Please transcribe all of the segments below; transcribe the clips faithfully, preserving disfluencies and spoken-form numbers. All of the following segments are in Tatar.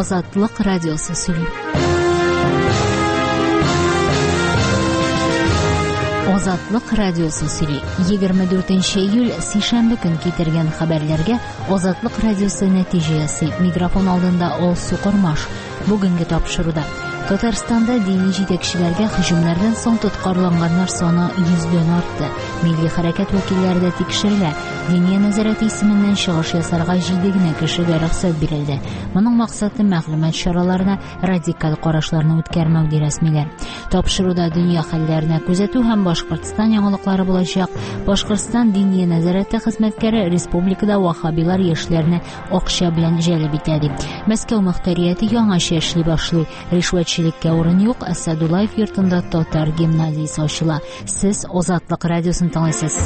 Азатлык радиосы сөйли. Азатлык радиосы сөйли. егерме дүртенче июль сейшәмбе көн китергән хәбәрләргә Азатлык радиосы нәтиҗәсе. Микрофон алдында Алсу Кормаш. Бүгенге тапшыруда Татарстанда дини җитәкчеләргә һөҗүмнәрдән соң тоткарланганнар саны йөздән артты. Милли хәрәкәт вәкилләре дә тикшерелә. Дини нәзарәт исеменнән чыгыш ясарга җиде генә кешегә рөхсәт бирелде. Моның максаты мәгълүмат чараларына радикаль карашларны үткәрмәү ди рәсмиләр. Тапшыруда дөнья хәлләренә күзәтү һәм Башкортстан яңалыклары булачак. Башкортстан дини нәзарәте хезмәткәре республикада вахабилар яшьләрне акча белән җәлеп итә ди. Мәскәү мөхтәрияте яңача эшли башлый. Ришвәтчелеккә урын юк. Асадулаев йортында татар гимназиясе ачыла. Сез Азатлык радиосын тыңлыйсыз.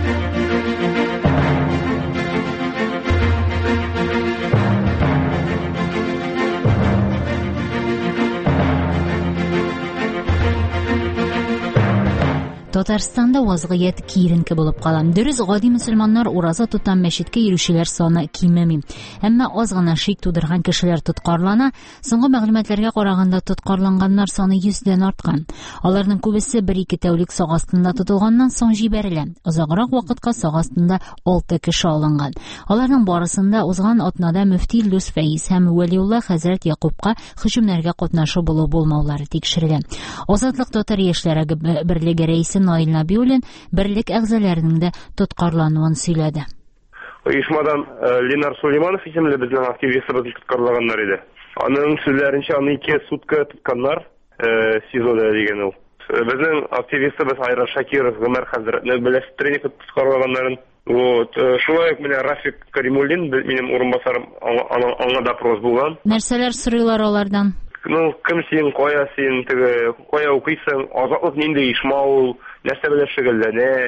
Татарстанда вазгыять киеренке булып кала. Дөрес, гади мөселманнар ураза тутан мәчеткә йөрүчеләр саны кимеми. Әмма аз гына шик тудырган кешеләр тоткарлана. Соңгы мәгълүматларга караганда тоткарланганнар саны йөздән арткан. Аларның күбесе бер-ике тәүлек сак астында тотылганнан соң җибәрелә. Озаграк вакытка сак астында алты кеше алынган. Аларның барысында узган атнада мөфти Илдус Фәиз һәм Вәлиулла хәзрәт Якубка һөҗүмнәргә катнашу булу булмаулары тикшерелә. Азатлык татар яшьләре берлеге рәисе Наил Набиуллин берлек әгъзаларының да тоткарлануын сөйләде. Оешмадан Ленар Сулейманов исемле безнең активисты тоткарлаганнар иде. Аның сүзләренчә, аны ике сутка тотканнар, СИЗОда дигән ул. Безнең активистыбыз Айрат Шакиров Гомәр хәзрәтне беләштереп тоткарлаганнарын. Вот, шулай ук менә Рафик Каримуллин, минем урынбасарым, аңа допрос булган. Нәрсәләр сорыйлар алардан? Ну, кем син, кая син, теге, кая укыйсың, азатлык нинди ишма ул, нәрсә белән шөгыльләнә,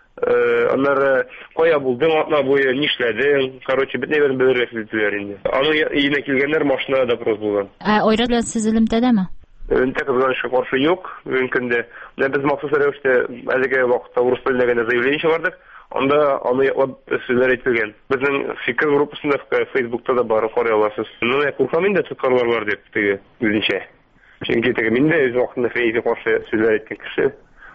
аннары кая булдың атна буе, нишләдең, короче, бит нәбәр белергә килделәр инде. Аның өенә килгәннәр машинада допрос булган. Ә Айрат белән сез элемтәдәме? Элемтә кызганычка каршы юк, мөмкиндә. Менә без махсус рәвештә әлеге вакытта урыс телендә генә заявление чыгардык. Анда аны яклап сүзләр әйтелгән. Безнең фикер группасында Фейсбукта да бар, карый аласыз. Ну, я куркам инде тоткарларлар дип теге үзенчә. Чөнки теге миндә үз вакытында Фейсбукка каршы сүзләр әйткән кеше.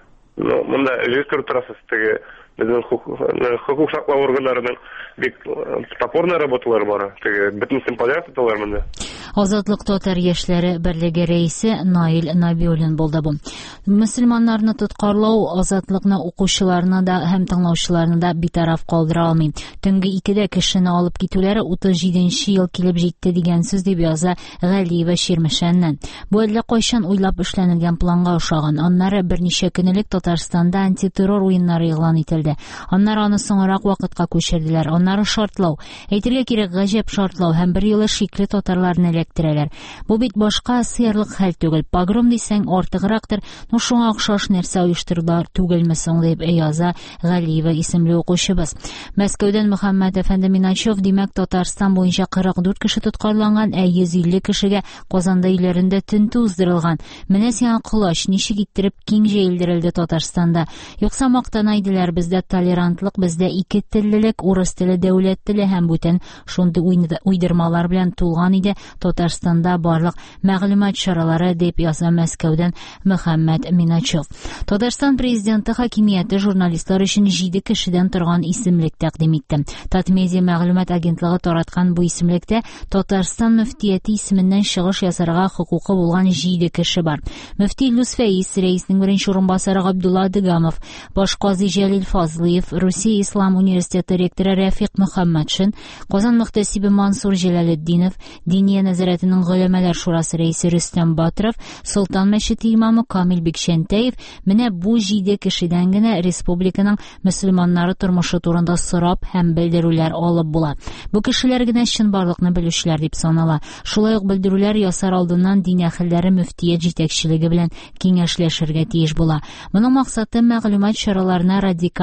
Ну, монда җитәр торасыз теге безнең хукук саклау органнарының бик топорный работалары бар. Теге бөтенсен подряд тоталар монда. Азатлык татар яшьләре берлеге рәисе Наил Набиуллин булды бу. Мөселманнарны тоткарлау азатлыкны укучыларны да һәм тыңлаучыларны да битараф калдыра алмый. Төнге икедә кешене алып китүләре утыз җиденче ел килеп җитте дигән сүз дип яза Галиева Ширмешәннән. Бу әллә кайчан уйлап эшләнелгән планга охшаган. Аннары берничә көнлек Татарстанда антитеррор уеннары игълан ителде. Аннары аны соңрак вакытка күчерделәр. Аннары шартлау, әйтергә кирәк, гаҗәп шартлау һәм бер юлы шикле татарларны эләктерәләр. Бу бит башка сыерлык хәл түгел. Погром дисәң артыграктыр. Ну шуңа охшаш нәрсә оештырдылар түгелме соң дип яза Галиева исемле укучыбыз. Мәскәүдән Мөхәммәд әфәнде Миначев, димәк, Татарстан буенча кырык дүрт кеше тоткарланган, ә йөз илле кешегә Казанда өйләрендә тинтү уздырылган. Менә сиңа колач ничек иттереп киң җәелдерелде Татарстанда. Юкса мактана иделәр, бездә толерантлык, бездә ике теллелек, урыс теле дәүләт теле һәм бүтән шундый уйдырмалар белән тулган иде Татарстанда барлык мәгълүмат чаралары дип яза Мәскәүдән Мөхәммәд Миначев. Татарстан президенты хакимияте журналистлар өчен җиде кешедән торган исемлек тәкъдим итте. Татмедиа мәгълүмат агентлыгы тараткан бу исемлектә Татарстан мөфтияте исеменнән чыгыш ясарга хукукы булган җиде кеше бар. Мөфти Илдус Фәиз, рәиснең беренче урынбасары Габдулла Дыгамов, баш казый Җәлил Фазлыев, Русия Ислам университеты ректоры Рәфик Мөхәммәдшин, Казан мөхтәсибе Мансур Җәләлетдинов, Диния нәзарәтенең гөләмәләр шурасы рәисе Рөстәм Батыров, Солтан мәчете имамы Камил Бикшәнтәев, менә бу җиде кешедән генә республиканың мөселманнары тормышы турында сорап һәм белдерүләр алып була. Бу кешеләр генә чынбарлыкны белүчеләр дип санала. Шулай ук белдерүләр ясар алдыннан дин әһелләре мөфтият җитәкчелеге белән киңәшләшергә тиеш була. Моның максаты мәгълүмат чараларына радикаль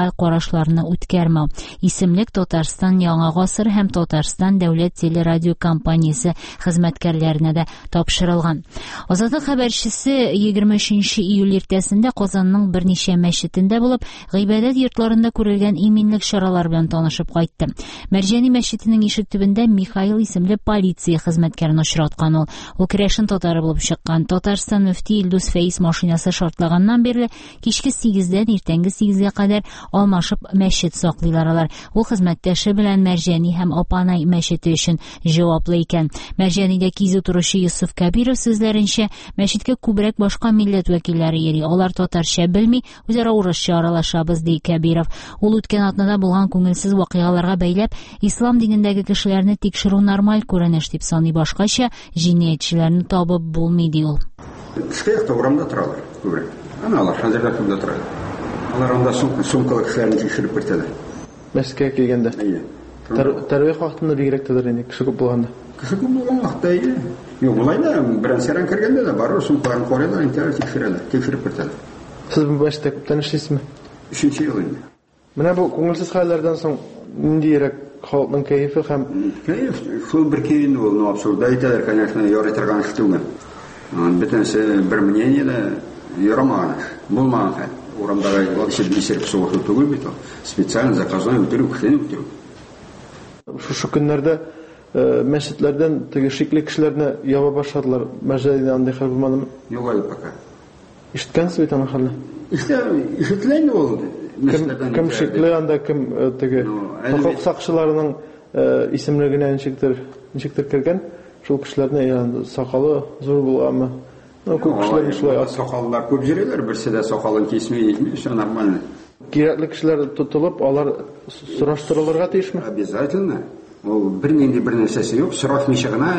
радикаль карашларны үткәрмәү исемлек Татарстан Яңа гасыр һәм Татарстан дәүләт телерадио компаниясе хезмәткәрләренә дә тапшырылган. Азатлык хәбәрчесе егерме өченче июль иртәсендә Казанның берничә мәчетендә булып, гыйбадәт йортларында күрелгән иминлек чаралар белән танышып кайтты. Мәрҗани мәчетенең ишек төбендә Михаил исемле полиция хезмәткәрен очраткан ул. Ул керәшен татары булып чыккан. Татарстан мөфти Илдус Фәйс машинасы шартлаганнан бирле кичке сигездән иртәнге сигезгә кадәр алмашып мәчет саклыйлар алар. Ул хезмәттәше белән Мәрҗани һәм Апанай мәчете өчен җаваплы икән. Мәрҗанидә кизү торучы Юсуф Кабиров сүзләренчә, мәчеткә күбрәк башка милләт вәкилләре йөри. Алар татарча белми, үзара урысча аралашабыз, ди Кабиров. Ул үткән атнада булган күңелсез вакыйгаларга бәйләп, ислам динендәге кешеләрне тикшерү нормаль күренеш дип саный, башкача җинаятьчеләрне табып булмый, ди ул. Шәйхтә урамда торалар, күбрәк. Аналар хәзердә күбдә торалар. Алар анда сумкалы кешеләрне тикшереп бирәләр. Мәскәүгә килгәндә. Тәрвих вакытында бигрәк тәдер инде, кеше күп булганда. Кеше күп булган вакытта, юк, булай да, берәр сәрән кергәндә дә барыр, сумкаларын карыйлар, интернет тикшерәләр, тикшереп бирәләр. Сез бу мәчеттә күптән эшлисезме? Өченче ел инде. Менә бу күңелсез хәлләрдән соң ниндирәк халыкның кәефе һәм кәеф, шул бер кийин ул, ну, абсурдда әйтәләр, конечно, ярый торган эш түгел. Бөтенсе бер мнениедә ярамаган эш, булмаган хәл. Урамдагы ишек бисереп сугышу түгел бит ул. Специаль заказной үтерү, кешене үтерү. Шушы көннәрдә мәчетләрдән теге шикле кешеләрне ява башладылар. Мәҗәлидә андый хәл булмадымы? Юк әле пока. Ишеткәнсез бит аны хәлне? Ишетә, ишетелә ул. Кем шикле анда, кем теге хокук сакчыларының исемлегенә ничектер, ничектер кергән, шул кешеләрне сакалы зур булганмы? Ну, күп кешеләр шулай сакаллар күп җирәләр, берсе дә сакалын кисмәй, все нормально. Кирәкле кешеләр тотылып, алар сораштырылырга тиешме? Обязательно. Ул бернинди бер нәрсәсе юк, сорашмыйча гына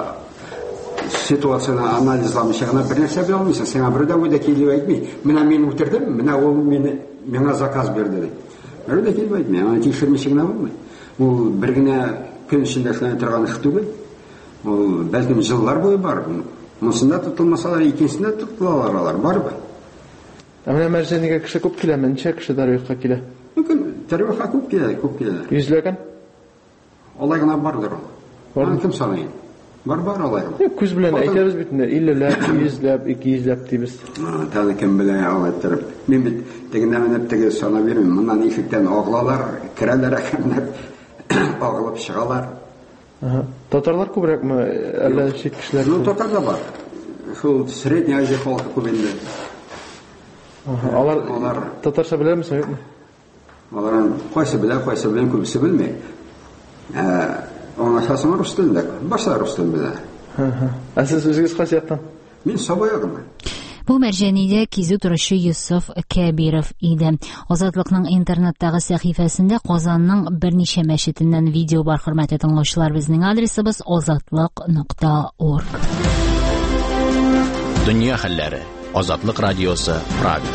ситуацияны анализламыйча гына бер нәрсә белә алмыйсың. Сиңа бер дә уйда килеп әйтми, менә мин үтердем, менә ул мине миңа заказ бирде. Бер дә килеп әйтми, аны тикшермичә генә булмый. Ул бер генә көн эчендә эшләнә торган эш түгел. Ул бәлкем җиллар буе бар. Монсында тотылмасалар, икенчесендә тотылалар алар, барбы? Ә менә Мәрҗанигә кеше күп киләме? Ничә кеше Дарвихка килә? Мөмкин, Дарвихка күп килә, күп килә. Йөзләгән? Алай гына бардыр ул. Бар кем саный? Бар бар алай. Күз белән әйтәбез бит инде, иллеләп, йөзләп, ике йөзләп дибез. Тәле кем белән алып. Мин бит тегенә менеп теге сана бирмим. Моннан ишектән аглалар, керәләр әкәмләп, агылып чыгалар. Ага. Татарлар күбрәкме, әллә чит кешеләр? Ну, татар да бар. Шул средняя Азия халкы күп инде. Алар алар татарча беләмсез, юкмы? Алар кайсы белә, кайсы белән күбесе белмәй. Ә, аңа хәсән рус телендә, башта рус телендә. Ага. Ә сез үзегез кайсы яктан? Мин Сабаягымын. Бу Мәрҗанидә кизү торучы Юсуф Кабиров иде. Азатлыкның интернеттагы сәхифәсендә Казанның берничә мәчетеннән видео бар, хөрмәтле тыңлаучылар. Безнең адресыбыз азатлык нокта орг. Дөнья хәлләре. Азатлык радиосы Правда.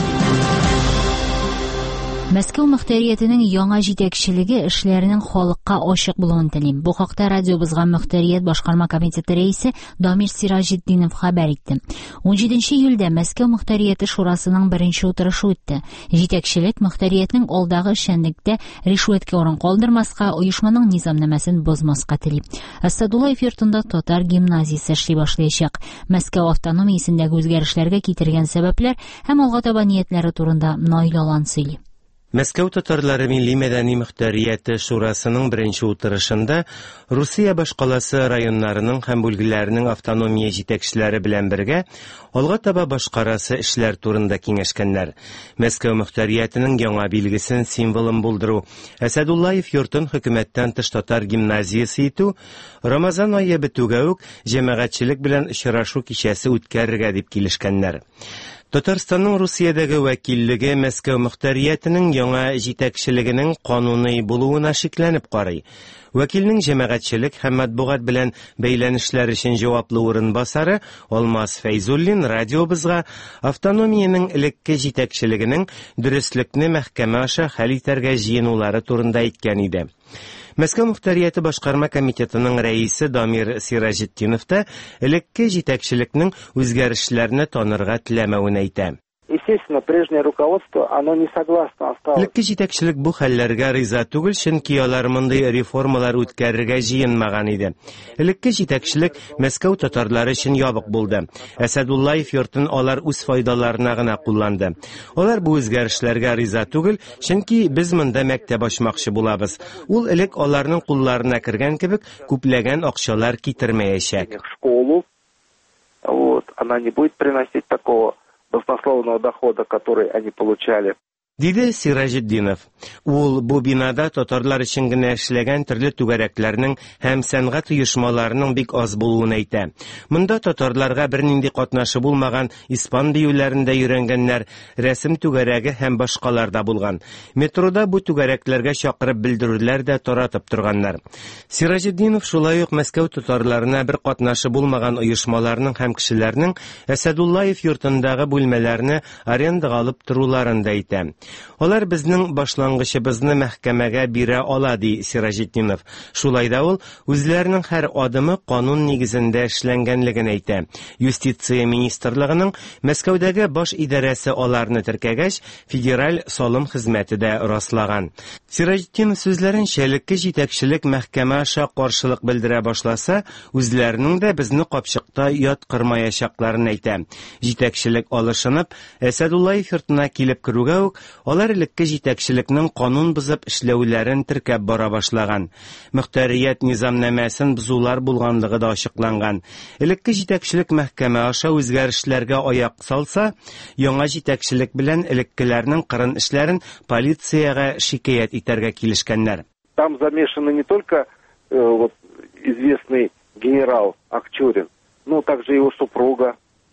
Мәскәү мөхтәриятенең яңа җитәкчелеге эшләренең халыкка ачык булуын телим. Бу хакта радиобызга мөхтәрият башкарма комитеты рәисе Дамир Сираҗетдинов хәбәр итте. унҗиденче июльдә Мәскәү мөхтәрияте шурасының беренче утырышы үтте. Җитәкчелек мөхтәриятның алдагы эшчәнлектә ришвәткә урын калдырмаска, оешманың низамнамасын бозмаска тели. Асадуллаев йортында татар гимназиясе эшли башлаячак. Мәскәү автономиясендәге үзгәрешләргә китергән сәбәпләр һәм алга таба ниятләре турында Наил Алан сөйли. Мәскәү татарлары милли-мәдәни мөхтәрияте шурасының беренче утырышында Русия башкаласы районнарының һәм бүлгеләренең автономия җитәкчеләре белән бергә алга таба башкарасы эшләр турында киңәшкәннәр. Мәскәү мөхтәриятенең яңа билгесен, символын булдыру, Асадуллаев йортын хөкүмәттән тыш татар гимназиясе итү, Рамазан ае бетүгә үк җәмәгатьчелек белән очрашу кичәсе үткәрергә дип килешкәннәр. Татарстанның Русиядәге вәкиллеге Мәскәү мөхтәриятенең яңа җитәкчелегенең кануни булуына шикләнеп карый. Вәкилнең җәмәгатьчелек һәм матбугат белән бәйләнешләр өчен җаваплы урынбасары Алмаз Фәйзуллин радиобызга автономиянең элекке җитәкчелегенең дөреслекне мәхкәмә аша хәл итәргә җыенулары турында әйткән иде. Мәскәү мөхтәрияте башкарма комитетының рәисе Дамир Сираҗетдинов та элекке җитәкчелекнең үзгәрешләрне танырга теләмәвен әйтә. естественно, прежнее руководство, оно не согласно осталось. Элекке җитәкчелек бу хәлләргә риза түгел, чөнки алар мондый реформалар үткәрергә җыенмаган иде. Элекке җитәкчелек Мәскәү татарлары өчен ябык булды. Әсәдуллаев йортын алар үз файдаларына гына кулланды. Алар бу үзгәрешләргә риза түгел, чөнки без монда мәктәп ачмакчы булабыз. Ул элек аларның кулларына кергән кебек күпләгән акчалар китермәячәк. Школу, вот, она не будет приносить такого баснословного дохода, который они получали. Диде Сиражетдинов. Ул бу бинада татарлар өчен генә эшләгән төрле түгәрәкләрнең һәм сәнгать оешмаларының бик аз булуын әйтә. Монда татарларга бернинди катнашы булмаган испан биюләрендә йөрәнгәннәр, рәсем түгәрәге һәм башкалар да булган. Метрода бу түгәрәкләргә чакырып белдерүләр дә таратып торганнар. Сиражетдинов шулай ук Мәскәү татарларына бер катнашы булмаган оешмаларның һәм кешеләрнең Әсәдуллаев йортындагы бүлмәләрне арендага алып торуларын да әйтә. Алар безнең башлангычыбызны мәхкәмәгә бирә ала, ди Сиражетдинов. Шулай да ул үзләренең һәр адымы канун нигезендә эшләнгәнлеген әйтә. Юстиция министрлыгының Мәскәүдәге баш идарәсе аларны теркәгәч, федераль салым хезмәте дә раслаган. Сиражетдинов сүзләренчә, элекке җитәкчелек мәхкәмә аша каршылык белдерә башласа, үзләренең дә безне капчыкта ят кырмаячакларын әйтә. Җитәкчелек алышынып, Әсәдуллаев йортына килеп керүгә үк алар элекке җитәкчелекнең канун бузып эшләүләрен теркәп бара башлаган. Мөхтәрият низамнамәсен бузулар булганлыгы да ачыкланган. Элекке җитәкчелек мәхкәмә аша үзгәрешләргә аяк салса, яңа җитәкчелек белән элеккеләрнең кырын эшләрен полициягә шикаят итәргә килешкәннәр. Там замешаны не только э, вот, известный генерал Акчурин, но также его супруга.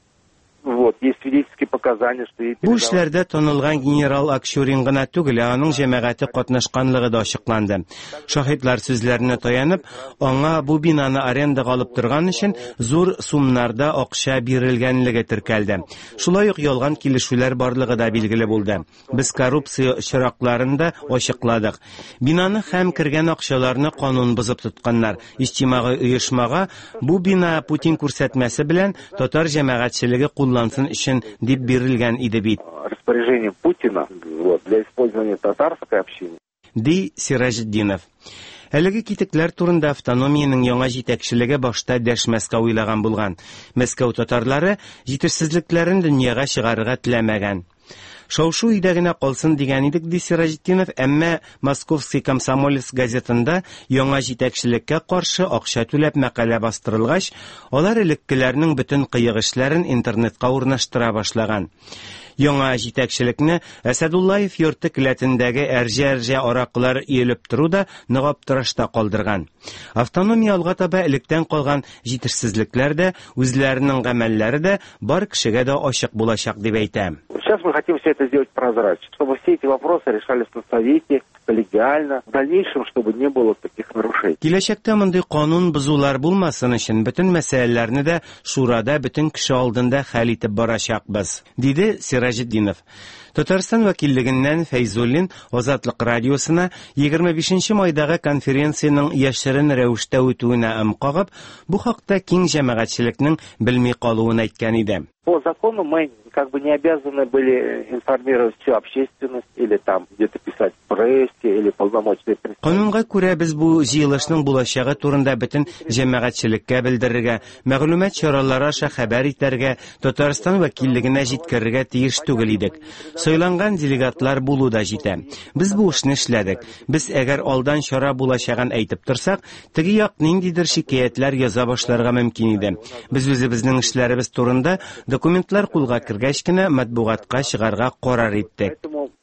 Вот, есть свидетельские показания, что ей Бу эшләрдә танылган генерал Акчурин гына түгел, аның җәмәгате катнашканлыгы да ачыкланды. Шаһидлар сүзләренә таянып, аңа бу бинаны арендага алып торган өчен зур сумнарда акча бирелгәнлеге теркәлде. Шулай ук ялган килешүләр барлыгы да билгеле булды. Без коррупция очракларын да ачыкладык. Бинаны һәм кергән акчаларны канун бузып тотканнар. Иҗтимагый оешмага бу бина Путин күрсәтмәсе белән татар җәмәгатьчелеге куллансын өчен дип бирелгән иде бит. Распоряжение Путина вот, для использования татарской общины. Ди Сиражетдинов. Әлеге китекләр турында автономиянең яңа җитәкчелеге башта дәшмәскә уйлаган булган. Мәскәү татарлары җитешсезлекләрен дөньяга чыгарырга теләмәгән. Шау-шу өйдә генә калсын дигән идек, ди Сиражетдинов, әмма Московский комсомолец газетында яңа җитәкчелеккә каршы акча түләп мәкалә бастырылгач, алар элеккеләрнең бөтен кыек эшләрен интернетка урнаштыра башлаган. Яңа җитәкчелекне Әсәдуллаев йорты келәтендәге әрҗә-әрҗә аракылар иелеп тору да ныгап торышта калдырган. Автономия алга таба электән калган җитешсезлекләр дә, үзләренең гамәлләре дә бар кешегә дә ачык булачак дип әйтә. Сейчас мы хотим все это сделать прозрачно, чтобы все эти вопросы решались на совете, коллегиально, в дальнейшем, чтобы не было таких нарушений. Киләчәктә мондый канун бузулар булмасын өчен бөтен мәсьәләләрне дә шурада бөтен кеше алдында хәл итеп барачакбыз, диде Сиражетдинов. Татарстан вәкиллегеннән Фәйзуллин Азатлык радиосына егерме бишенче майдагы конференциянең яшерен рәвештә үтүенә ым кагып, бу хакта киң җәмәгатьчелекнең белми калуын әйткән иде. По закону мы как бы не обязаны были информировать всю общественность или там где-то писать в прессе или полномочные представители. Канунга күрә без бу җыелышның булачагы турында бөтен җәмәгатьчелеккә белдерергә, мәгълүмат чаралары аша хәбәр итәргә, Татарстан вәкиллегенә җиткерергә тиеш түгел идек. Сойланган делегатлар булу да җитә. Без бу эшне эшләдек. Без әгәр алдан чара булачагын әйтеп торсак, теге як ниндидер шикаятлар яза башларга мөмкин иде. Без үзебезнең эшләребез турында документлар кулга кергәч кенә матбугатка чыгарга карар иттек.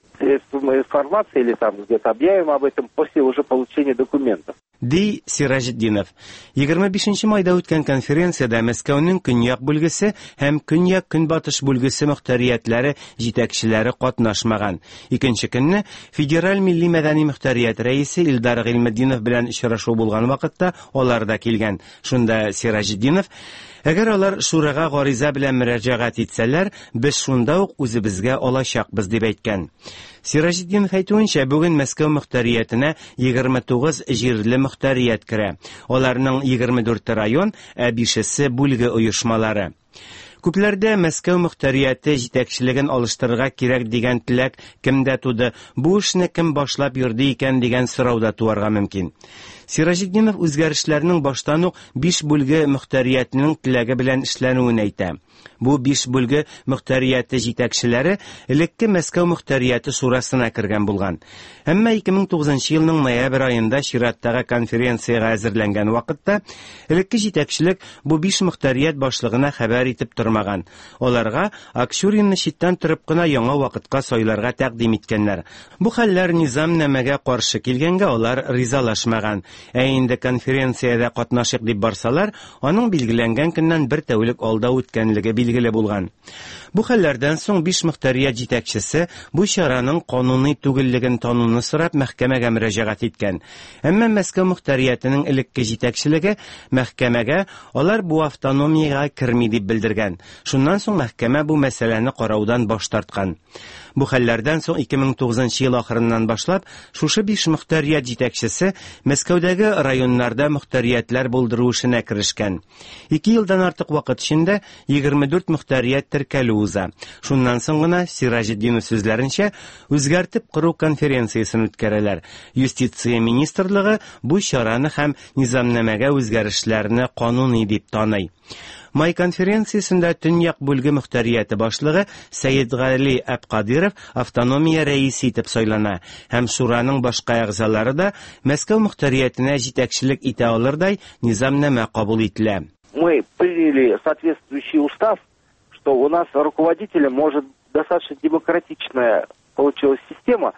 Информация или там где-то объявим об этом после уже получения документов. Ди Сиражетдинов. егерме бишенче майда үткән конференциядә Мәскәүнең көньяк бүлгесе һәм көньяк-көнбатыш бүлгесе мөхтәриятләре җитәкчеләре катнашмаган. Икенче көнне федераль милли мәдәни мөхтәрият рәисе Илдар Гыйлметдинов белән очрашу булган вакытта алар да килгән. Шунда Сиражетдинов: әгәр алар шурага гариза белән мөрәҗәгать итсәләр, без шунда ук үзебезгә алачакбыз дип әйткән. Сиражетдинов әйтүенчә, бүген Мәскәү мөхтәриятенә егерме тугыз җирле мөхтәрият керә. Аларның егерме дүрте район, ә бишесе бүлге оешмалары. Күпләрдә Мәскәү мөхтәрияте җитәкчелеген алыштырырга кирәк дигән теләк кемдә туды, бу эшне кем башлап йөрде икән дигән сорау да туарга мөмкин. Сиражетдинов үзгәрешләрнең баштан ук биш бүлге мөхтәриятының теләге белән эшләнүен әйтә. Бу биш бүлге мөхтәрияте җитәкчеләре элекке Мәскәү мөхтәрияте шурасына кергән булган. Әмма ике мең тугызынчы елның ноябрь аенда чираттагы конференцияга әзерләнгән вакытта элекке җитәкчелек бу биш мөхтәрият башлыгына хәбәр итеп тормаган. Аларга Акчуринны читтән торып кына яңа вакытка сайларга тәкъдим иткәннәр. Бу хәлләр низам-нәмәгә каршы килгәнгә алар ризалашмаган. Ә инде конференциядә катнашык дип барсалар, аның билгеләнгән көннән бер тәүлек алда үткәнлеге билгеле булган. Бу хәлләрдән соң биш мөхтәрият җитәкчесе бу чараның кануни түгеллеген тануны сорап мәхкәмәгә мөрәҗәгать иткән. Әмма Мәскәү мөхтәриятының элекке җитәкчелеге мәхкәмәгә алар бу автономиягә керми дип белдергән. Шуннан соң мәхкәмә бу мәсьәләне караудан баш тарткан. Бу хәлләрдән соң ике мең тугызынчы ел ахырыннан башлап шушы биш мөхтәрият җитәкчесе Мәскәүдәге районнарда мөхтәриятләр булдыру эшенә керешкән. Ике елдан артык вакыт эчендә егерме дүрт мөхтәрият теркәлү уза. Шуннан соң гына Сиражетдинов сүзләренчә үзгәртеп кору конференциясын үткәрәләр. Юстиция министрлыгы бу чараны һәм низамнамәгә үзгәрешләрне кануни дип таный. Май конференциясендә Төньяк бүлге мөхтәрияте башлыгы Сәйетгали Әбкадиров автономия рәисе итеп сайлана, һәм шураның башка әгъзалары да Мәскәү мөхтәриятенә җитәкчелек итә алырдай низамнамә кабул ителә. Мы приняли соответствующий устав, что у нас руководителем может достаточно демократичная получилась система,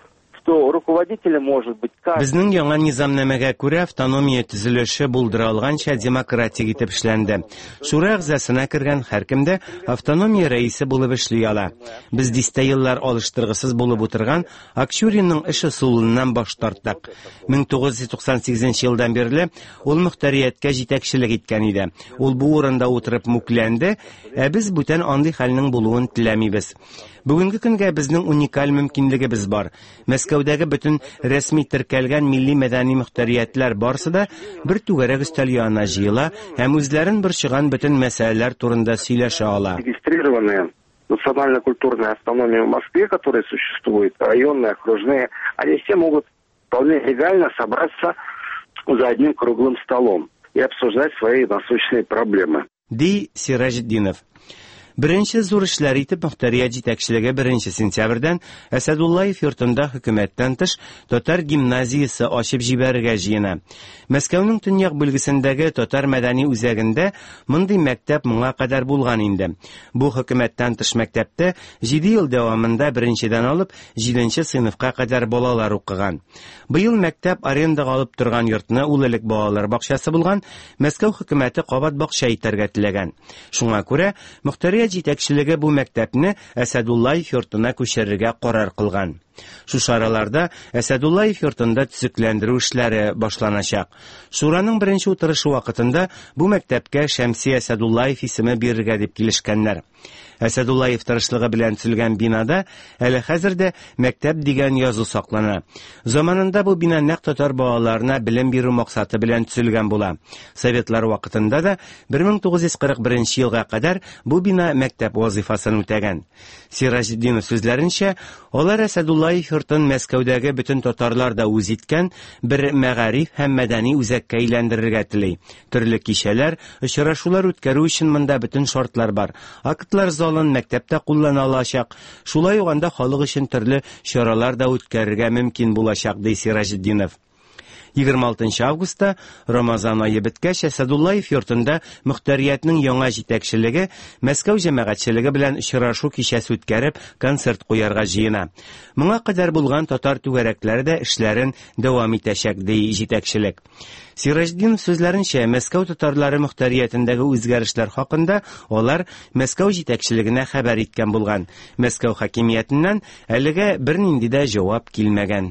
что руководителем может быть каждый. Безнең яңа низамнамәгә күрә автономия төзелеше булдыра алганча демократик итеп эшләнде. Шура әгъзасына кергән һәркемдә автономия рәисе булып эшли ала. Без дистә еллар алыштыргысыз булып утырган Акчуринның эш ысулыннан баш тарттык. мең тугыз йөз туксан сигезенче елдан бирле ул мөхтәрияткә җитәкчелек иткән иде. Ул бу урында утырып мүкләнде, ә без бүтән андый хәлнең булуын теләмибез. Бүгенге көнгә безнең уникаль мөмкинлегебез бар. Мәскәүдәге бөтен рәсми теркәлгән милли мәдәни мөхтәриятләр барсы да бер түгәрәк өстәл янына җыела һәм үзләрен борчыган бөтен мәсьәләләр турында сөйләшә ала. Регистрированные национально-культурная автономия в Москве, которые существуют, районные, окружные, они все могут вполне легально собраться за одним круглым столом и обсуждать свои насущные проблемы. Ди Сиражетдинов. Беренче зур эшләр итеп мөхтәрият җитәкчелеге беренче сентябрьдән Әсәдуллаев йортында хөкүмәттән тыш татар гимназиясе ачып җибәрергә җыена. Мәскәүнең төньяк бүлгесендәге татар мәдәни үзәгендә мондый мәктәп моңа кадәр булган инде. Бу хөкүмәттән тыш мәктәптә җиде ел дәвамында беренчедән алып җиденче сыйныфка кадәр балалар укыган. Быел мәктәп арендага алып торган йортны ул элек балалар бакчасы булган Мәскәү хөкүмәте кабат бакча итәргә теләгән. Шуңа күрә мөхтәрият җитәкчелеге бу мәктәпне Әсәдуллаев йортына күчерергә карар кылган. Шушы араларда Әсәдуллаев йортында төзекләндерү эшләре башланачак. Шураның беренче утырышы вакытында бу мәктәпкә Шәмси Әсәдуллаев исеме бирергә дип килешкәннәр. Әсәдуллаев тырышлыгы белән төзелгән бинада әле хәзердә мәктәп дигән язу саклана. Заманында бу бина нәкъ татар балаларына белем бирү максаты белән төзелгән була. Советлар вакытында да бер мең тугыз йөз кырык беренче елга кадәр бу бина мәктәп вазифасын үтәгән. Сиражетдинов сүзләренчә, алар Әсәдуллаев йортын Мәскәүдәге бөтен татарлар да үз иткән бер мәгариф һәм мәдәни үзәккә әйләндерергә тели. Төрле кичәләр, очрашулар үткәрү өчен монда бөтен шартлар бар. Актлар залын мәктәптә куллана алачак. Шулай ук анда халык өчен төрле чаралар да үткәрергә мөмкин булачак, ди Сиражетдинов. егерме алтынчы августта Рамазан айы беткәч Әсәдуллаев йортында мөхтәриятның яңа җитәкчелеге Мәскәү җәмәгатьчелеге белән очрашу кичәсе үткәреп концерт куярга җыена. Моңа кадәр булган татар түгәрәкләре дә эшләрен дәвам итәчәк, ди җитәкчелек. Сиражетдинов сүзләренчә, Мәскәү татарлары мөхтәриятендәге үзгәрешләр хакында алар Мәскәү җитәкчелегенә хәбәр иткән булган. Мәскәү хакимиятеннән әлегә бернинди дә җавап килмәгән.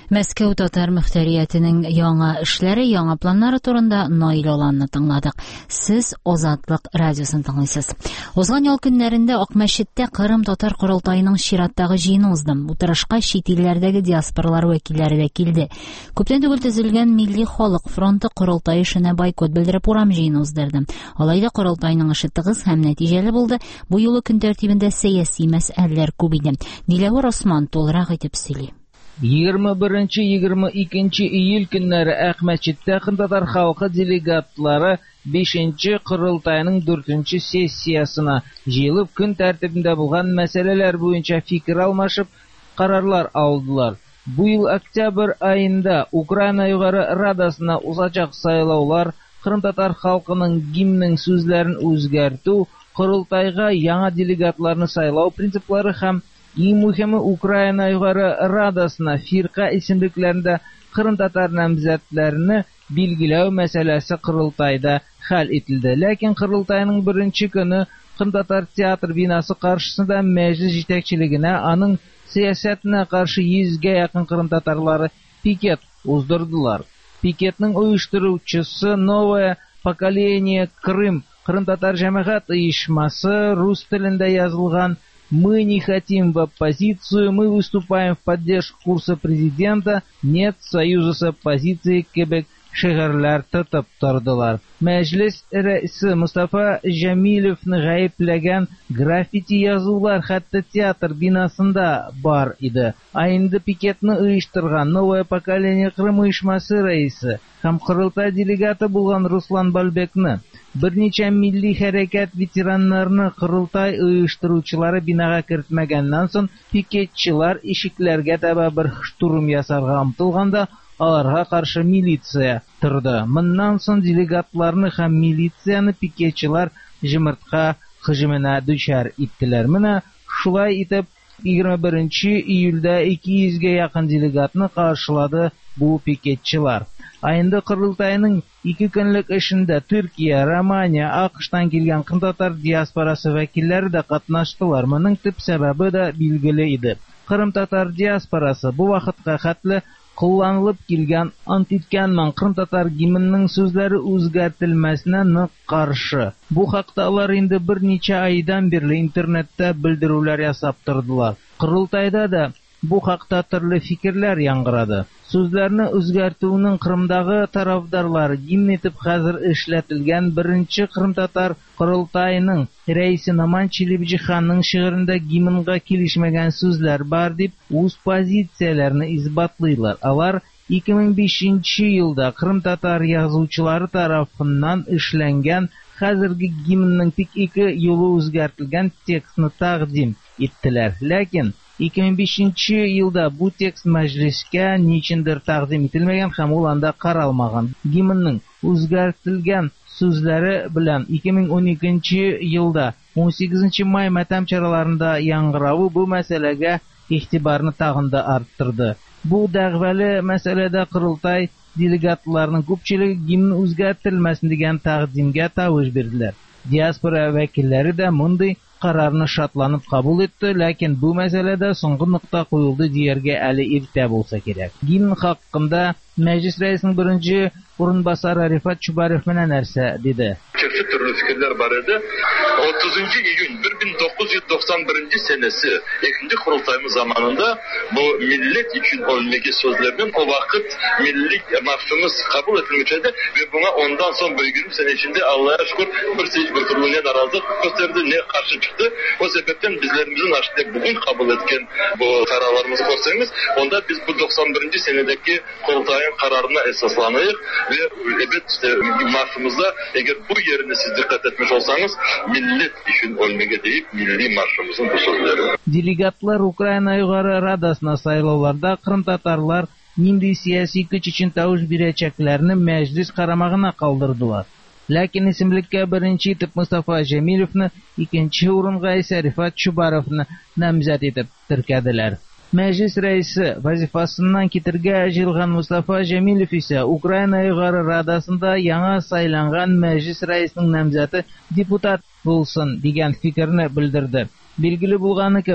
Мәскәү татар мөхтәриятының яңа эшләре, яңа планнары турында Наил Аланны тыңладык. Сез Азатлык радиосын тыңлыйсыз. Узган ял көннәрендә Акмәчеттә Кырым татар корылтайының чираттагы җыены узды. Утырышка чит илләрдәге диаспоралар вәкилләре дә килде. Күптән түгел төзелгән Милли халык фронты корылтай эшенә бойкот белдереп урам җыены уздырды. Алайда корылтайның эше тыгыз һәм нәтиҗәле булды. Бу юлы көн тәртибендә сәяси мәсьәләләр күп иде. Диләвар Осман тулырак итеп сөйли. егерме беренче - егерме икенче июль көннәре Әхмәтчеттә татар халкы делегатлары бишенче корылтайның дүртенче сессиясына җыелып, көн тәртибендә булган мәсьәләләр буенча фикер алмашып, карарлар алдылар. Бу ел октябрь айында Украина Югары Радасына узачак сайлаулар, Кырым татар халкының гимнның сүзләрен үзгәртү, корылтайга яңа делегатларны сайлау принциплары һәм иң мөһиме Украина Югары Радасына фирка исемлекләрендә Кырым татар намзәтләрне билгеләү мәсьәләсе корылтайда хәл ителде. Ләкин корылтайның беренче көне Кырым татар театр бинасы каршысында мәҗлес җитәкчелегенә, аның сиясәтенә каршы йөзгә якын Кырым татарлары пикет уздырдылар. Пикетның оештыручысы Новое поколение Крым Кырым татар җәмәгать оешмасы, рус телендә язылган «Мы не хотим в оппозицию, мы выступаем в поддержку курса президента, нет союза с оппозицией» кебек шигырьләр тотып тордылар. Мәҗлес рәисе Мустафа Җәмилевне гаепләгән граффити язулар хәтта театр бинасында бар иде. Ә инде пикетны оештырган Новое поколение Крым оешмасы рәисе һәм корылтай делегаты булган Руслан Бальбекны, берничә милли хәрәкәт ветераннарны корылтай оештыручылары бинага кертмәгәннән соң пикетчылар ишекләргә таба бер штурм ясарга омтылганда, аларга каршы милиция торды. Моннан соң делегатларны һәм милицияны пикетчылар җимертка һөҗүменә дучар иттеләр. Менә шулай итеп егерме беренче июльдә ике йөзгә якын делегатны каршылады бу пикетчылар. Айында корылтайның ике көнлек эшендә Төркия, Романия, АКШтан килгән кырым татар диаспорасы вәкилләре дә катнаштылар. Моның төп сәбәбе дә билгеле иде. Кырым татар диаспорасы бу вакытка хәтле кулланылып килгән антиткәннән Кырым татар гимнның сүзләре үзгәртелмәсенә нык каршы. Бу хакта алар инде берничә айдан бирле интернетта белдерүләр ясап тордылар. Корылтайда да бу хакта төрле фикерләр яңгырады. Сүзләрне үзгәртүнең Кырымдагы тарафдарлары гимн итеп хәзер эшләтелгән беренче Кырым татар корылтайының рәисе Наман Чилибҗиханның шигырендә гимнга килешмәгән сүзләр бар дип үз позицияләрне избатлыйлар. Алар ике мең бишенче елда Кырым татар язучылары тарафыннан эшләнгән хәзерге гимнның тик ике юлы үзгәртелгән текстны тәкъдим иттеләр. Ләкин ике мең бишенче елда бу текст мәҗлескә ничендер тәкъдим ителмәгән һәм ул анда каралмаган. Гимнның үзгәртелгән сүзләре белән ике мең уникенче елда он сигезенче май матәм чараларында яңгыравы бу мәсьәләгә игътибарны тагын да арттырды. Бу дәгъвәле мәсьәләдә корылтай делегатларының күпчелеге гимн үзгәртелмәсен дигән тәкъдимгә тавыш бирделәр. Диаспора вәкилләре дә мондый карарны шатланып кабул итте, ләкин бу мәсьәләдә соңгы нокта куелды дияргә әле иртә булса кирәк. Гимн хакында мәҗлес рәисенең беренче урынбасары Рифат Чубаров менә нәрсә диде. Çeşitli türlü fikirler var idi. otuzuncu iyun bin dokuz yüz doksan birinci senesi ikinci kurultayımız zamanında bu millet için ölmeki sözlerinin o vakit milli marşımız kabul edilmişti ve buna ondan son bölgünün sene içinde Allah'a şükür bir seçim bir türlü ne narazılık gösterdi ne karşı çıktı. O sebepten bizlerimizin açtığı bugün kabul etken bu kararlarımızı koysanız onda biz bu doksan birinci senedeki kurultayın kararına esaslanıyız ve evet işte marşımızda eğer bu yerine siz dikkat etmiş olsanız millet için ölmege deyip milli marşımızın bu sözleri. Делегатлар Украина Югары Радасына сайлауларда Кырым татарлар нинди сиясий көч өчен тавыш бирәчәкләрне мәҗлес карамагына калдырдылар. Ләкин исемлеккә беренче итеп Мустафа Җәмилевне, икенче урынга исә Рифат Чубаровны намзәт итеп теркәделәр. Мәҗлес рәисе вазифасыннан китергә җыелган Мустафа Җәмилев исә Украина Югары Радасында яңа сайланган мәҗлес рәисенең намзәте депутат булсын дигән фикерне белдерде. Билгеле булганы кебек,